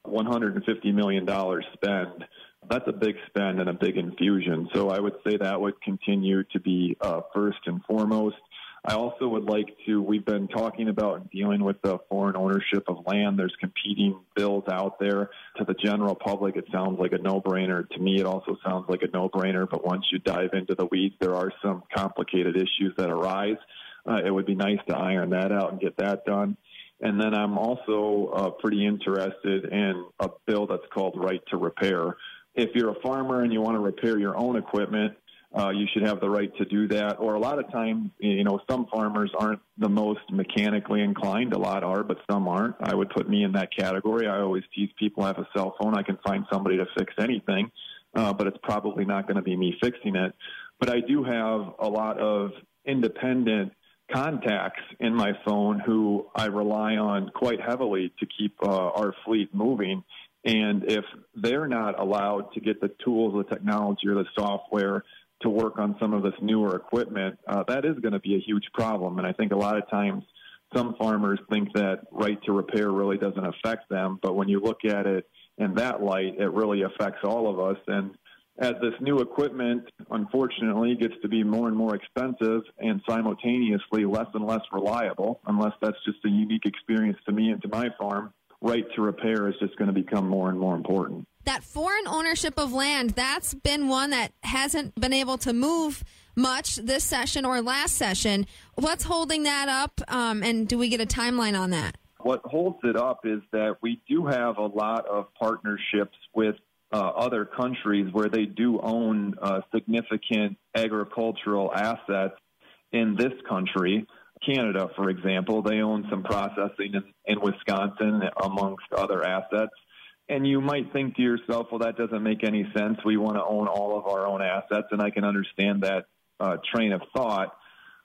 $150 million spend, that's a big spend and a big infusion. So I would say that would continue to be first and foremost. I also would like to, we've been talking about dealing with the foreign ownership of land. There's competing bills out there. To the general public, it sounds like a no-brainer. To me, it also sounds like a no-brainer. But once you dive into the weeds, there are some complicated issues that arise. It would be nice to iron that out and get that done. And then I'm also pretty interested in a bill that's called Right to Repair. If you're a farmer and you want to repair your own equipment, you should have the right to do that. Or a lot of times, some farmers aren't the most mechanically inclined. A lot are, but some aren't. I would put me in that category. I always tease people, I have a cell phone. I can find somebody to fix anything, but it's probably not going to be me fixing it. But I do have a lot of independent contacts in my phone who I rely on quite heavily to keep our fleet moving. And if they're not allowed to get the tools, the technology, or the software to work on some of this newer equipment, that is going to be a huge problem. And I think a lot of times some farmers think that Right to Repair really doesn't affect them. But when you look at it in that light, it really affects all of us. And as this new equipment, unfortunately, gets to be more and more expensive and simultaneously less and less reliable, unless that's just a unique experience to me and to my farm, Right to Repair is just going to become more and more important. That foreign ownership of land, that's been one that hasn't been able to move much this session or last session. What's holding that up, and do we get a timeline on that? What holds it up is that we do have a lot of partnerships with other countries where they do own significant agricultural assets in this country. Canada, for example, they own some processing in Wisconsin amongst other assets. And you might think to yourself, well, that doesn't make any sense. We want to own all of our own assets, and I can understand that train of thought.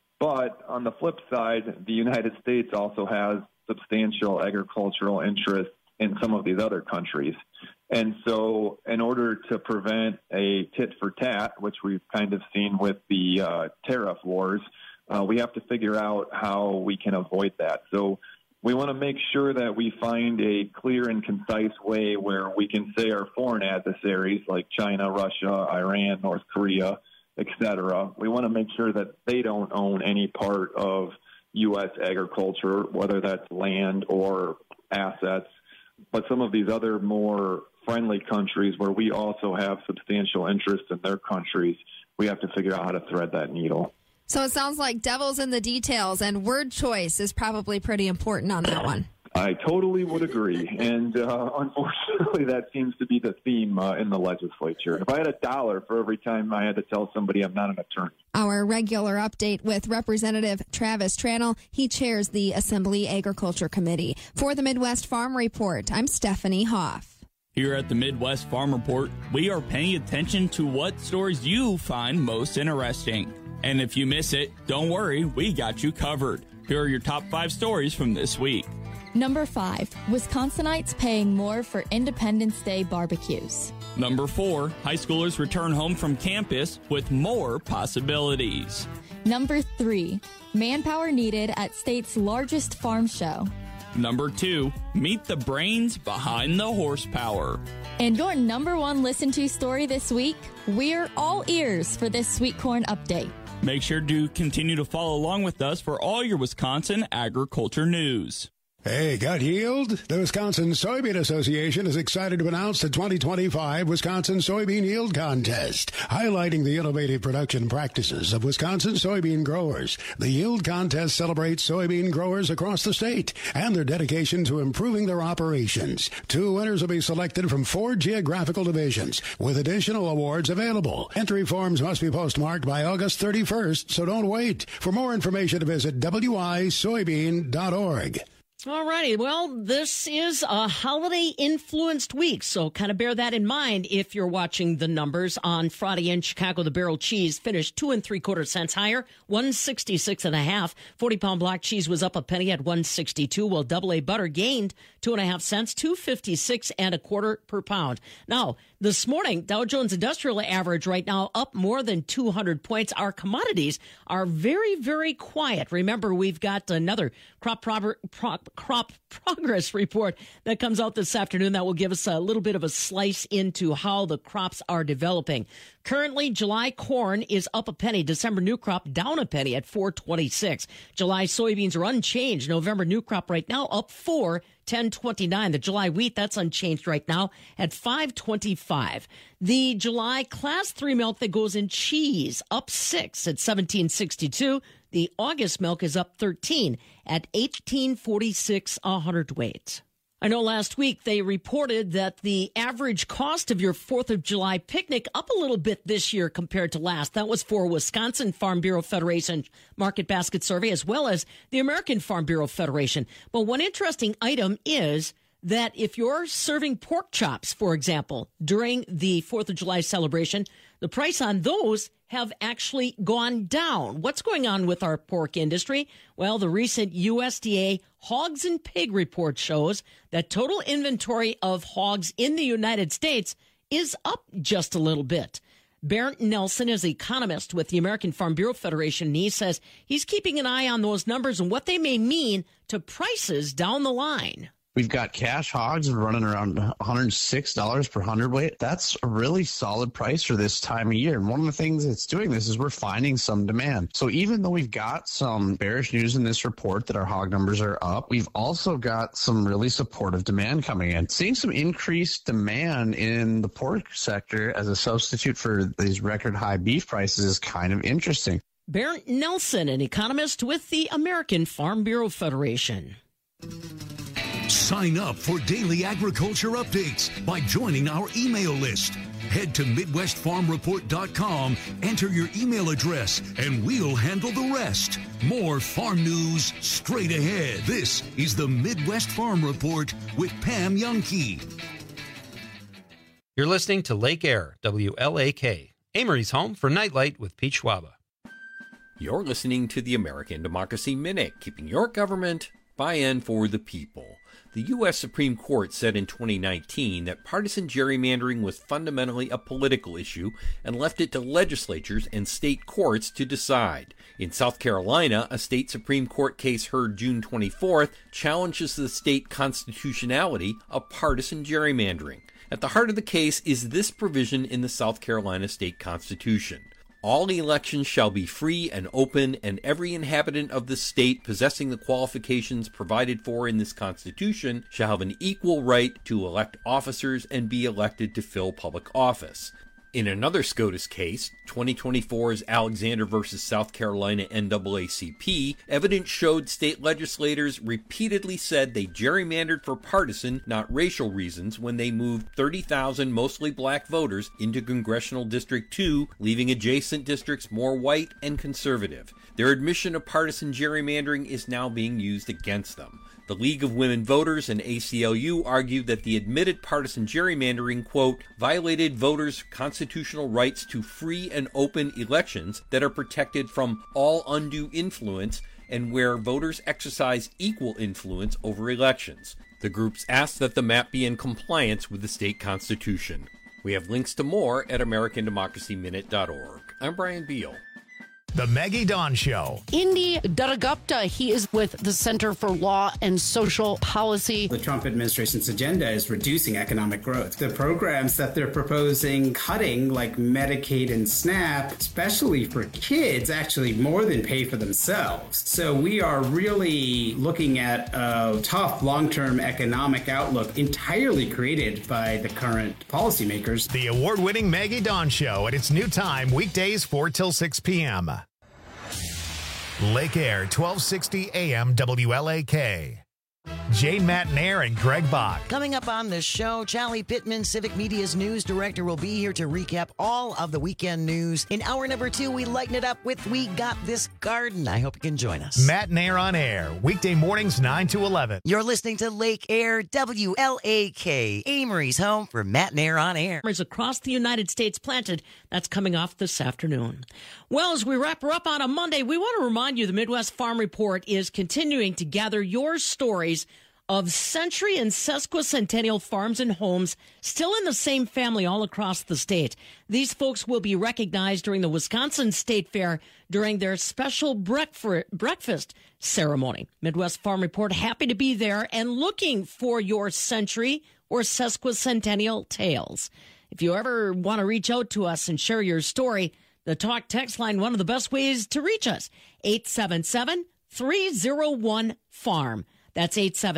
But on the flip side, the United States also has substantial agricultural interests in some of these other countries. And so in order to prevent a tit for tat, which we've kind of seen with the tariff wars, we have to figure out how we can avoid that. So we want to make sure that we find a clear and concise way where we can say our foreign adversaries like China, Russia, Iran, North Korea, etc. We want to make sure that they don't own any part of U.S. agriculture, whether that's land or assets. But some of these other more friendly countries where we also have substantial interest in their countries, we have to figure out how to thread that needle. So it sounds like devil's in the details, and word choice is probably pretty important on that one. I totally would agree. And unfortunately, that seems to be the theme in the legislature. If I had $1 for every time I had to tell somebody I'm not an attorney. Our regular update with Representative Travis Tranel. He chairs the Assembly Agriculture Committee. For the Midwest Farm Report, I'm Stephanie Hoff. Here at the Midwest Farm Report, we are paying attention to what stories you find most interesting. And if you miss it, don't worry, we got you covered. Here are your top 5 stories from this week. Number 5, Wisconsinites paying more for Independence Day barbecues. Number 4, high schoolers return home from campus with more possibilities. Number 3, manpower needed at state's largest farm show. Number 2, meet the brains behind the horsepower. And your number 1 listen to story this week, we're all ears for this sweet corn update. Make sure to continue to follow along with us for all your Wisconsin agriculture news. Hey, got yield? The Wisconsin Soybean Association is excited to announce the 2025 Wisconsin Soybean Yield Contest, highlighting the innovative production practices of Wisconsin soybean growers. The Yield Contest celebrates soybean growers across the state and their dedication to improving their operations. 2 winners will be selected from 4 geographical divisions, with additional awards available. Entry forms must be postmarked by August 31st, so don't wait. For more information, visit wisoybean.org. All righty. Well, this is a holiday-influenced week, so kind of bear that in mind if you're watching the numbers. On Friday in Chicago, the barrel cheese finished 2 3/4 cents higher, 166.5. 40-pound block cheese was up a penny at 162, while AA butter gained 2.5 cents, 256.25 per pound. Now, this morning, Dow Jones Industrial Average right now up more than 200 points. Our commodities are very, very quiet. Remember, we've got another crop progress report that comes out this afternoon that will give us a little bit of a slice into how the crops are developing. Currently, July corn is up a penny. December new crop down a penny at 4.26. July soybeans are unchanged. November new crop right now up 4, 10.29. The July wheat, that's unchanged right now at 5.25. The July class 3 milk that goes in cheese up 6 at 17.62. The August milk is up 13 at 18.46 a hundredweight. I know last week they reported that the average cost of your 4th of July picnic up a little bit this year compared to last. That was for Wisconsin Farm Bureau Federation Market Basket Survey, as well as the American Farm Bureau Federation. But one interesting item is that if you're serving pork chops, for example, during the 4th of July celebration, the price on those have actually gone down. What's going on with our pork industry? Well, the recent USDA Hogs and Pig report shows that total inventory of hogs in the United States is up just a little bit. Bernd Nelson is an economist with the American Farm Bureau Federation, and he says he's keeping an eye on those numbers and what they may mean to prices down the line. We've got cash hogs running around $106 per hundredweight. That's a really solid price for this time of year. And one of the things that's doing this is we're finding some demand. So even though we've got some bearish news in this report that our hog numbers are up, we've also got some really supportive demand coming in. Seeing some increased demand in the pork sector as a substitute for these record high beef prices is kind of interesting. Bernd Nelson, an economist with the American Farm Bureau Federation. Sign up for daily agriculture updates by joining our email list. Head to MidwestFarmReport.com, enter your email address, and we'll handle the rest. More farm news straight ahead. This is the Midwest Farm Report with Pam Youngkey. You're listening to Lake Air, WLAK, Amory's home for Nightlight with Pete Schwaba. You're listening to the American Democracy Minute, keeping your government by and for the people. The U.S. Supreme Court said in 2019 that partisan gerrymandering was fundamentally a political issue and left it to legislatures and state courts to decide. In South Carolina, a state Supreme Court case heard June 24th challenges the state constitutionality of partisan gerrymandering. At the heart of the case is this provision in the South Carolina state constitution. All elections shall be free and open, and every inhabitant of the state possessing the qualifications provided for in this Constitution shall have an equal right to elect officers and be elected to fill public office. In another SCOTUS case, 2024's Alexander versus South Carolina NAACP, evidence showed state legislators repeatedly said they gerrymandered for partisan, not racial reasons when they moved 30,000 mostly black voters into Congressional District 2, leaving adjacent districts more white and conservative. Their admission of partisan gerrymandering is now being used against them. The League of Women Voters and ACLU argued that the admitted partisan gerrymandering, quote, violated voters' constitutional rights to free and open elections that are protected from all undue influence and where voters exercise equal influence over elections. The groups asked that the map be in compliance with the state constitution. We have links to more at AmericanDemocracyMinute.org. I'm Brian Beal. The Maggie Dawn Show. Indy Dadagupta, he is with the Center for Law and Social Policy. The Trump administration's agenda is reducing economic growth. The programs that they're proposing cutting, like Medicaid and SNAP, especially for kids, actually more than pay for themselves. So we are really looking at a tough long-term economic outlook entirely created by the current policymakers. The award-winning Maggie Dawn Show at its new time, weekdays 4 till 6 p.m. Lake Air, 1260 AM WLAK. Jane Matnair and Greg Bach. Coming up on the show, Charlie Pittman, Civic Media's news director, will be here to recap all of the weekend news. In hour number 2, we lighten it up with We Got This Garden. I hope you can join us. Matnair on Air, weekday mornings 9 to 11. You're listening to Lake Air, WLAK, Amory's home for Matnair on Air. Across the United States planted. That's coming off this afternoon. Well, as we wrap her up on a Monday, we want to remind you the Midwest Farm Report is continuing to gather your stories of century and sesquicentennial farms and homes still in the same family all across the state. These folks will be recognized during the Wisconsin State Fair during their special breakfast ceremony. Midwest Farm Report happy to be there and looking for your century or sesquicentennial tales. If you ever want to reach out to us and share your story, the talk text line, one of the best ways to reach us, 877-301-FARM. That's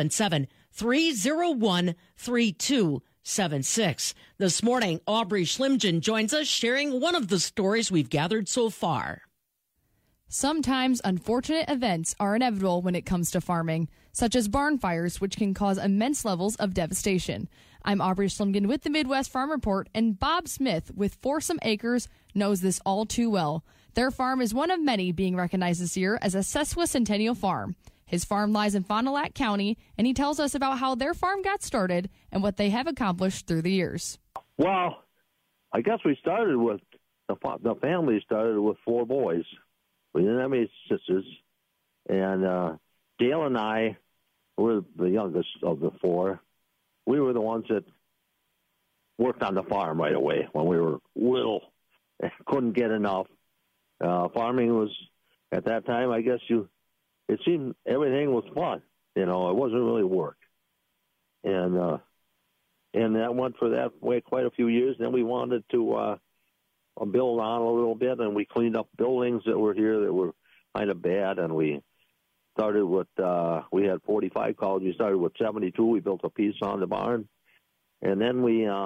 877-301-3276. This morning, Aubrey Schlimgen joins us, sharing one of the stories we've gathered so far. Sometimes unfortunate events are inevitable when it comes to farming, such as barn fires, which can cause immense levels of devastation. I'm Aubrey Schlimgen with the Midwest Farm Report, and Bob Smith with Foursome Acres knows this all too well. Their farm is one of many being recognized this year as a sesquicentennial farm. His farm lies in Fond du Lac County, and he tells us about how their farm got started and what they have accomplished through the years. Well, I guess we started with, the family started with 4 boys. We didn't have any sisters. And Dale and I were the youngest of the 4. We were the ones that worked on the farm right away when we were little. Couldn't get enough. Farming was, at that time, I guess it seemed everything was fun. You know, it wasn't really work. And that went for that way quite a few years. Then we wanted to build on a little bit, and we cleaned up buildings that were here that were kind of bad, and we started with, we had 45 collies. We started with 72. We built a piece on the barn. And then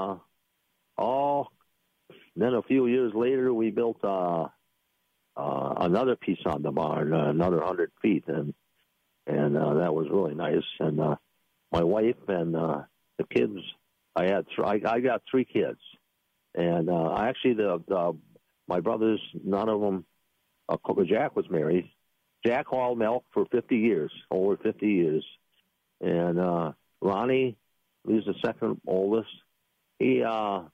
then a few years later, we built another piece on the barn, another 100 feet. And that was really nice. And my wife and the kids, I got 3 kids. And actually, my brothers, none of them, Jack was married. Jack hauled milk for 50 years, over 50 years. And Ronnie, he's the second oldest. He was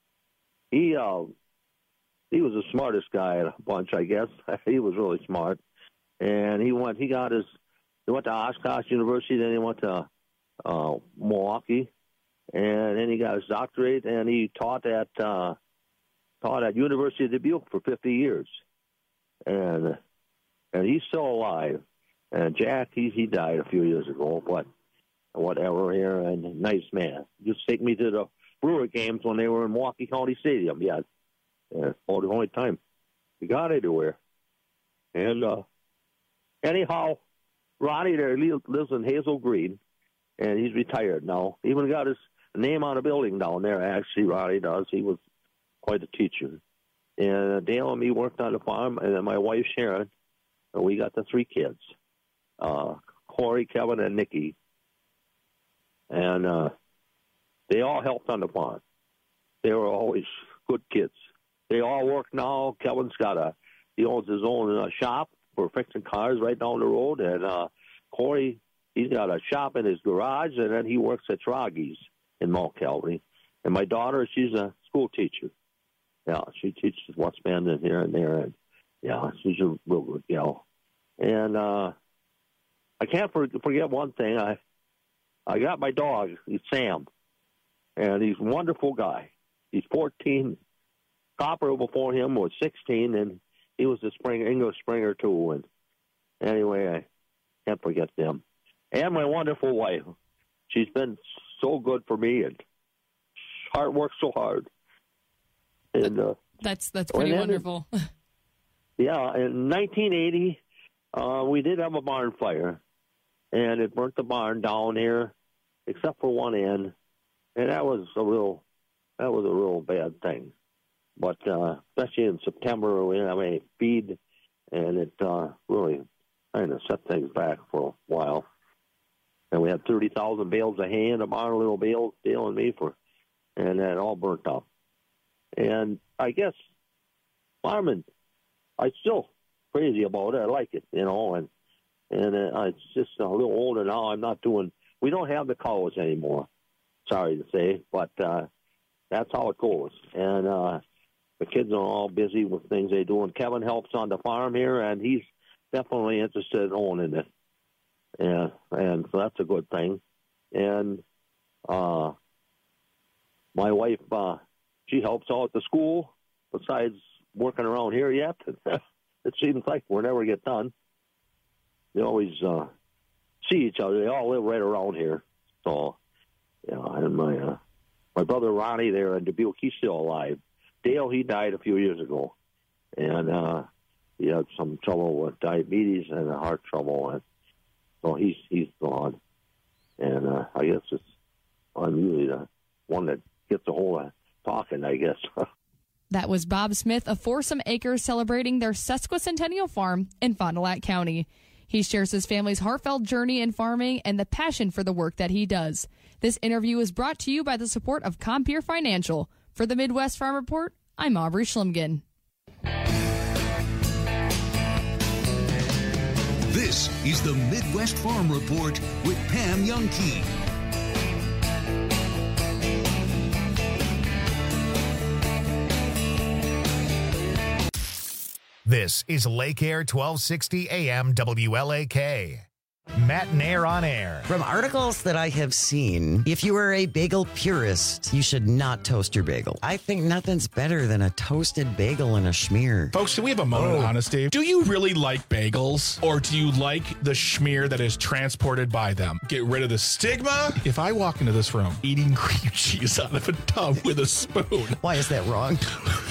the smartest guy of the bunch, I guess. He was really smart. And he went to Oshkosh University, then he went to Milwaukee, and then he got his doctorate, and he taught at University of Dubuque for 50 years. And he's still alive. And Jack, he died a few years ago, but whatever here, and nice man. Just take me to the Brewer games when they were in Milwaukee County Stadium. Yeah, the only time we got anywhere. And anyhow, Ronnie there lives in Hazel Green, and he's retired now. Even got his name on a building down there, actually, Ronnie does. He was quite a teacher. And Dale and me worked on the farm, and then my wife, Sharon, and we got the 3 kids, Corey, Kevin, and Nikki. And they all helped on the farm. They were always good kids. They all work now. Kevin's he owns his own shop for fixing cars right down the road. And Corey, he's got a shop in his garage, and then he works at Troggy's in Mount Calvary. And my daughter, she's a school teacher. Yeah, she teaches what's been in here and there. And, yeah, she's a real good gal. And I can't forget one thing. I got my dog, he's Sam, and he's a wonderful guy. He's 14. Copper before him was 16, and he was a English Springer too. And anyway, I can't forget them. And my wonderful wife. She's been so good for me, and worked so hard. And that's pretty wonderful. Yeah, in 1980, we did have a barn fire, and it burnt the barn down here, except for one end, and that was a real bad thing. But especially in September, we didn't have any feed, and it really kind of set things back for a while. And we had 30,000 bales of hay in the barn, little bales, Dale and me, and that all burnt up. And I guess farming, I'm still crazy about it. I like it, and it's just a little older now. We don't have the cows anymore, sorry to say, but that's how it goes. And the kids are all busy with things they do. And Kevin helps on the farm here, and he's definitely interested in owning it. And so that's a good thing. And my wife, she helps out at the school besides working around here yet. It seems like we'll never get done. They always see each other. They all live right around here. So, and my brother Ronnie there in Dubuque, he's still alive. Dale, he died a few years ago. And he had some trouble with diabetes and heart trouble. And so he's gone. And I guess I'm usually the one that gets a hold of talking, I guess. That was Bob Smith of Foursome Acres celebrating their sesquicentennial farm in Fond du Lac County. He shares his family's heartfelt journey in farming and the passion for the work that he does. This interview is brought to you by the support of Compeer Financial. For the Midwest Farm Report, I'm Aubrey Schlumgen. This is the Midwest Farm Report with Pam Youngkey. This is Lake Air 1260 AM WLAK. Matt Nair on air. From articles that I have seen, if you are a bagel purist, you should not toast your bagel. I think nothing's better than a toasted bagel and a schmear. Folks, can we have a moment of honesty? Do you really like bagels, or do you like the schmear that is transported by them? Get rid of the stigma. If I walk into this room eating cream cheese out of a tub with a spoon. Why is that wrong?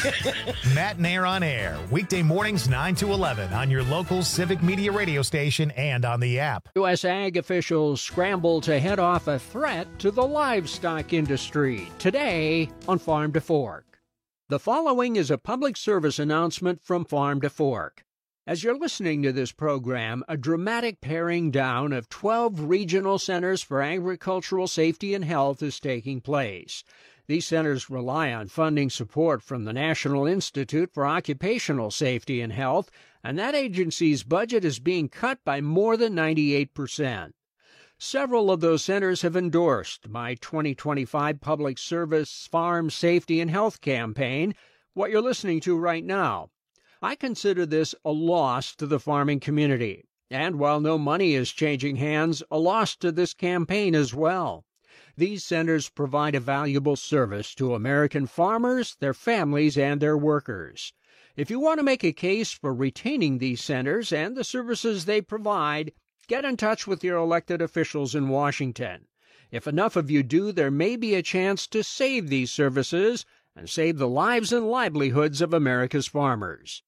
Matt Nair on air. Weekday mornings 9 to 11 on your local Civic Media radio station and on the app. U.S. ag officials scramble to head off a threat to the livestock industry today on Farm to Fork. The following is a public service announcement from Farm to Fork. As you're listening to this program, a dramatic paring down of 12 regional centers for agricultural safety and health is taking place. These centers rely on funding support from the National Institute for Occupational Safety and Health, and that agency's budget is being cut by more than 98%. Several of those centers have endorsed my 2025 Public Service Farm Safety and Health campaign, what you're listening to right now. I consider this a loss to the farming community, and while no money is changing hands, a loss to this campaign as well. These centers provide a valuable service to American farmers, their families, and their workers. If you want to make a case for retaining these centers and the services they provide, get in touch with your elected officials in Washington. If enough of you do, there may be a chance to save these services and save the lives and livelihoods of America's farmers.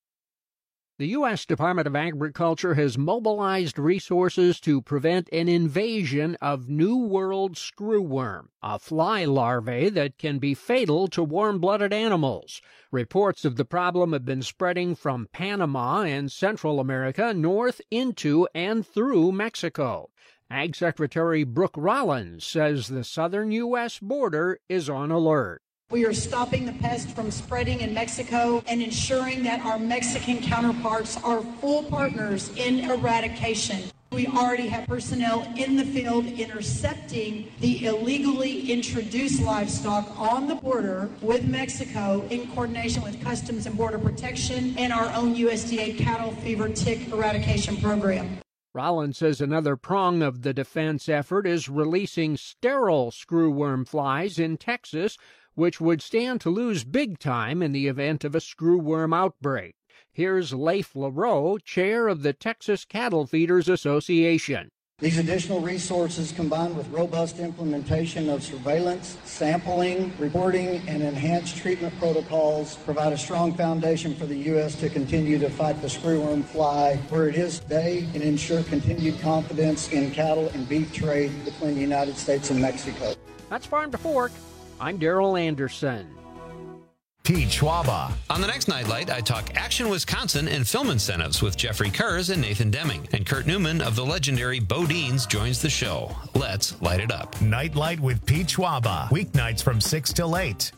The U.S. Department of Agriculture has mobilized resources to prevent an invasion of New World screwworm, a fly larvae that can be fatal to warm-blooded animals. Reports of the problem have been spreading from Panama and Central America north into and through Mexico. Ag Secretary Brooke Rollins says the southern U.S. border is on alert. We are stopping the pest from spreading in Mexico and ensuring that our Mexican counterparts are full partners in eradication. We already have personnel in the field intercepting the illegally introduced livestock on the border with Mexico in coordination with Customs and Border Protection and our own USDA cattle fever tick eradication program. Rollins says another prong of the defense effort is releasing sterile screwworm flies in Texas, which would stand to lose big time in the event of a screwworm outbreak. Here's Leif LaRoe, chair of the Texas Cattle Feeders Association. These additional resources, combined with robust implementation of surveillance, sampling, reporting, and enhanced treatment protocols, provide a strong foundation for the U.S. to continue to fight the screwworm fly where it is today and ensure continued confidence in cattle and beef trade between the United States and Mexico. That's Farm to Fork. I'm Darrell Anderson. Pete Schwaba. On the next Nightlight, I talk Action Wisconsin and film incentives with Jeffrey Kurz and Nathan Deming. And Kurt Newman of the legendary Bodines joins the show. Let's light it up. Nightlight with Pete Schwaba. Weeknights from 6 till 8.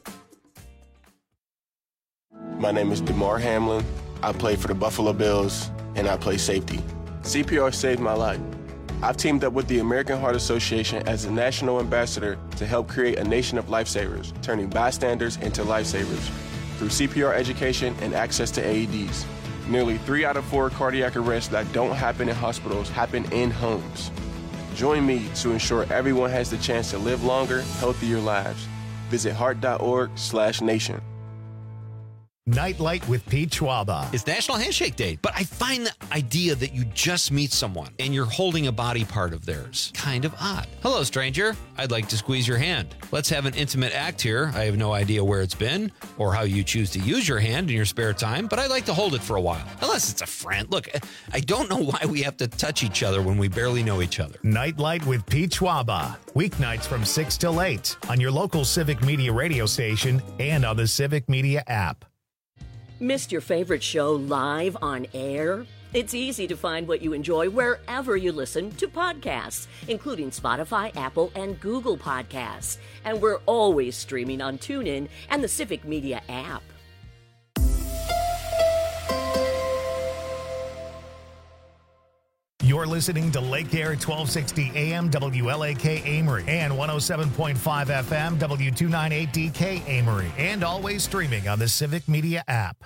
My name is DeMar Hamlin. I play for the Buffalo Bills, and I play safety. CPR saved my life. I've teamed up with the American Heart Association as a national ambassador to help create a nation of lifesavers, turning bystanders into lifesavers through CPR education and access to AEDs. Nearly 3 out of 4 cardiac arrests that don't happen in hospitals happen in homes. Join me to ensure everyone has the chance to live longer, healthier lives. Visit heart.org/nation. Nightlight with Pete Schwaba. It's National Handshake Day, but I find the idea that you just meet someone and you're holding a body part of theirs kind of odd. Hello, stranger. I'd like to squeeze your hand. Let's have an intimate act here. I have no idea where it's been or how you choose to use your hand in your spare time, but I'd like to hold it for a while. Unless it's a friend. Look, I don't know why we have to touch each other when we barely know each other. Nightlight with Pete Schwaba. Weeknights from 6 till 8 on your local Civic Media radio station and on the Civic Media app. Missed your favorite show live on air? It's easy to find what you enjoy wherever you listen to podcasts, including Spotify, Apple, and Google Podcasts. And we're always streaming on TuneIn and the Civic Media app. You're listening to Lake Air 1260 AM WLAK Amory and 107.5 FM W298DK Amory, and always streaming on the Civic Media app.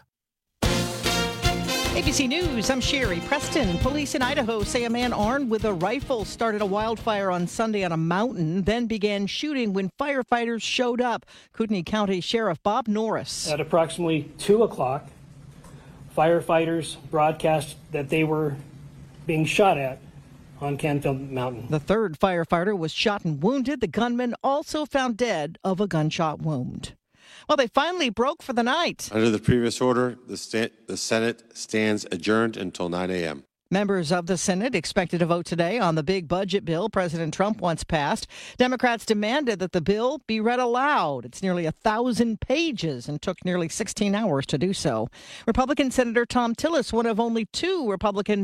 ABC News, I'm Sherry Preston. Police in Idaho say a man armed with a rifle started a wildfire on Sunday on a mountain, then began shooting when firefighters showed up. Kootenai County Sheriff Bob Norris. At approximately 2 o'clock, firefighters broadcast that they were being shot at on Canfield Mountain. The third firefighter was shot and wounded. The gunman also found dead of a gunshot wound. Well, they finally broke for the night. Under the previous order, the Senate stands adjourned until 9 a.m. Members of the Senate expected to vote today on the big budget bill President Trump wants passed. Democrats demanded that the bill be read aloud. It's nearly 1,000 pages and took nearly 16 hours to do so. Republican Senator Tom Tillis, one of only 2 Republican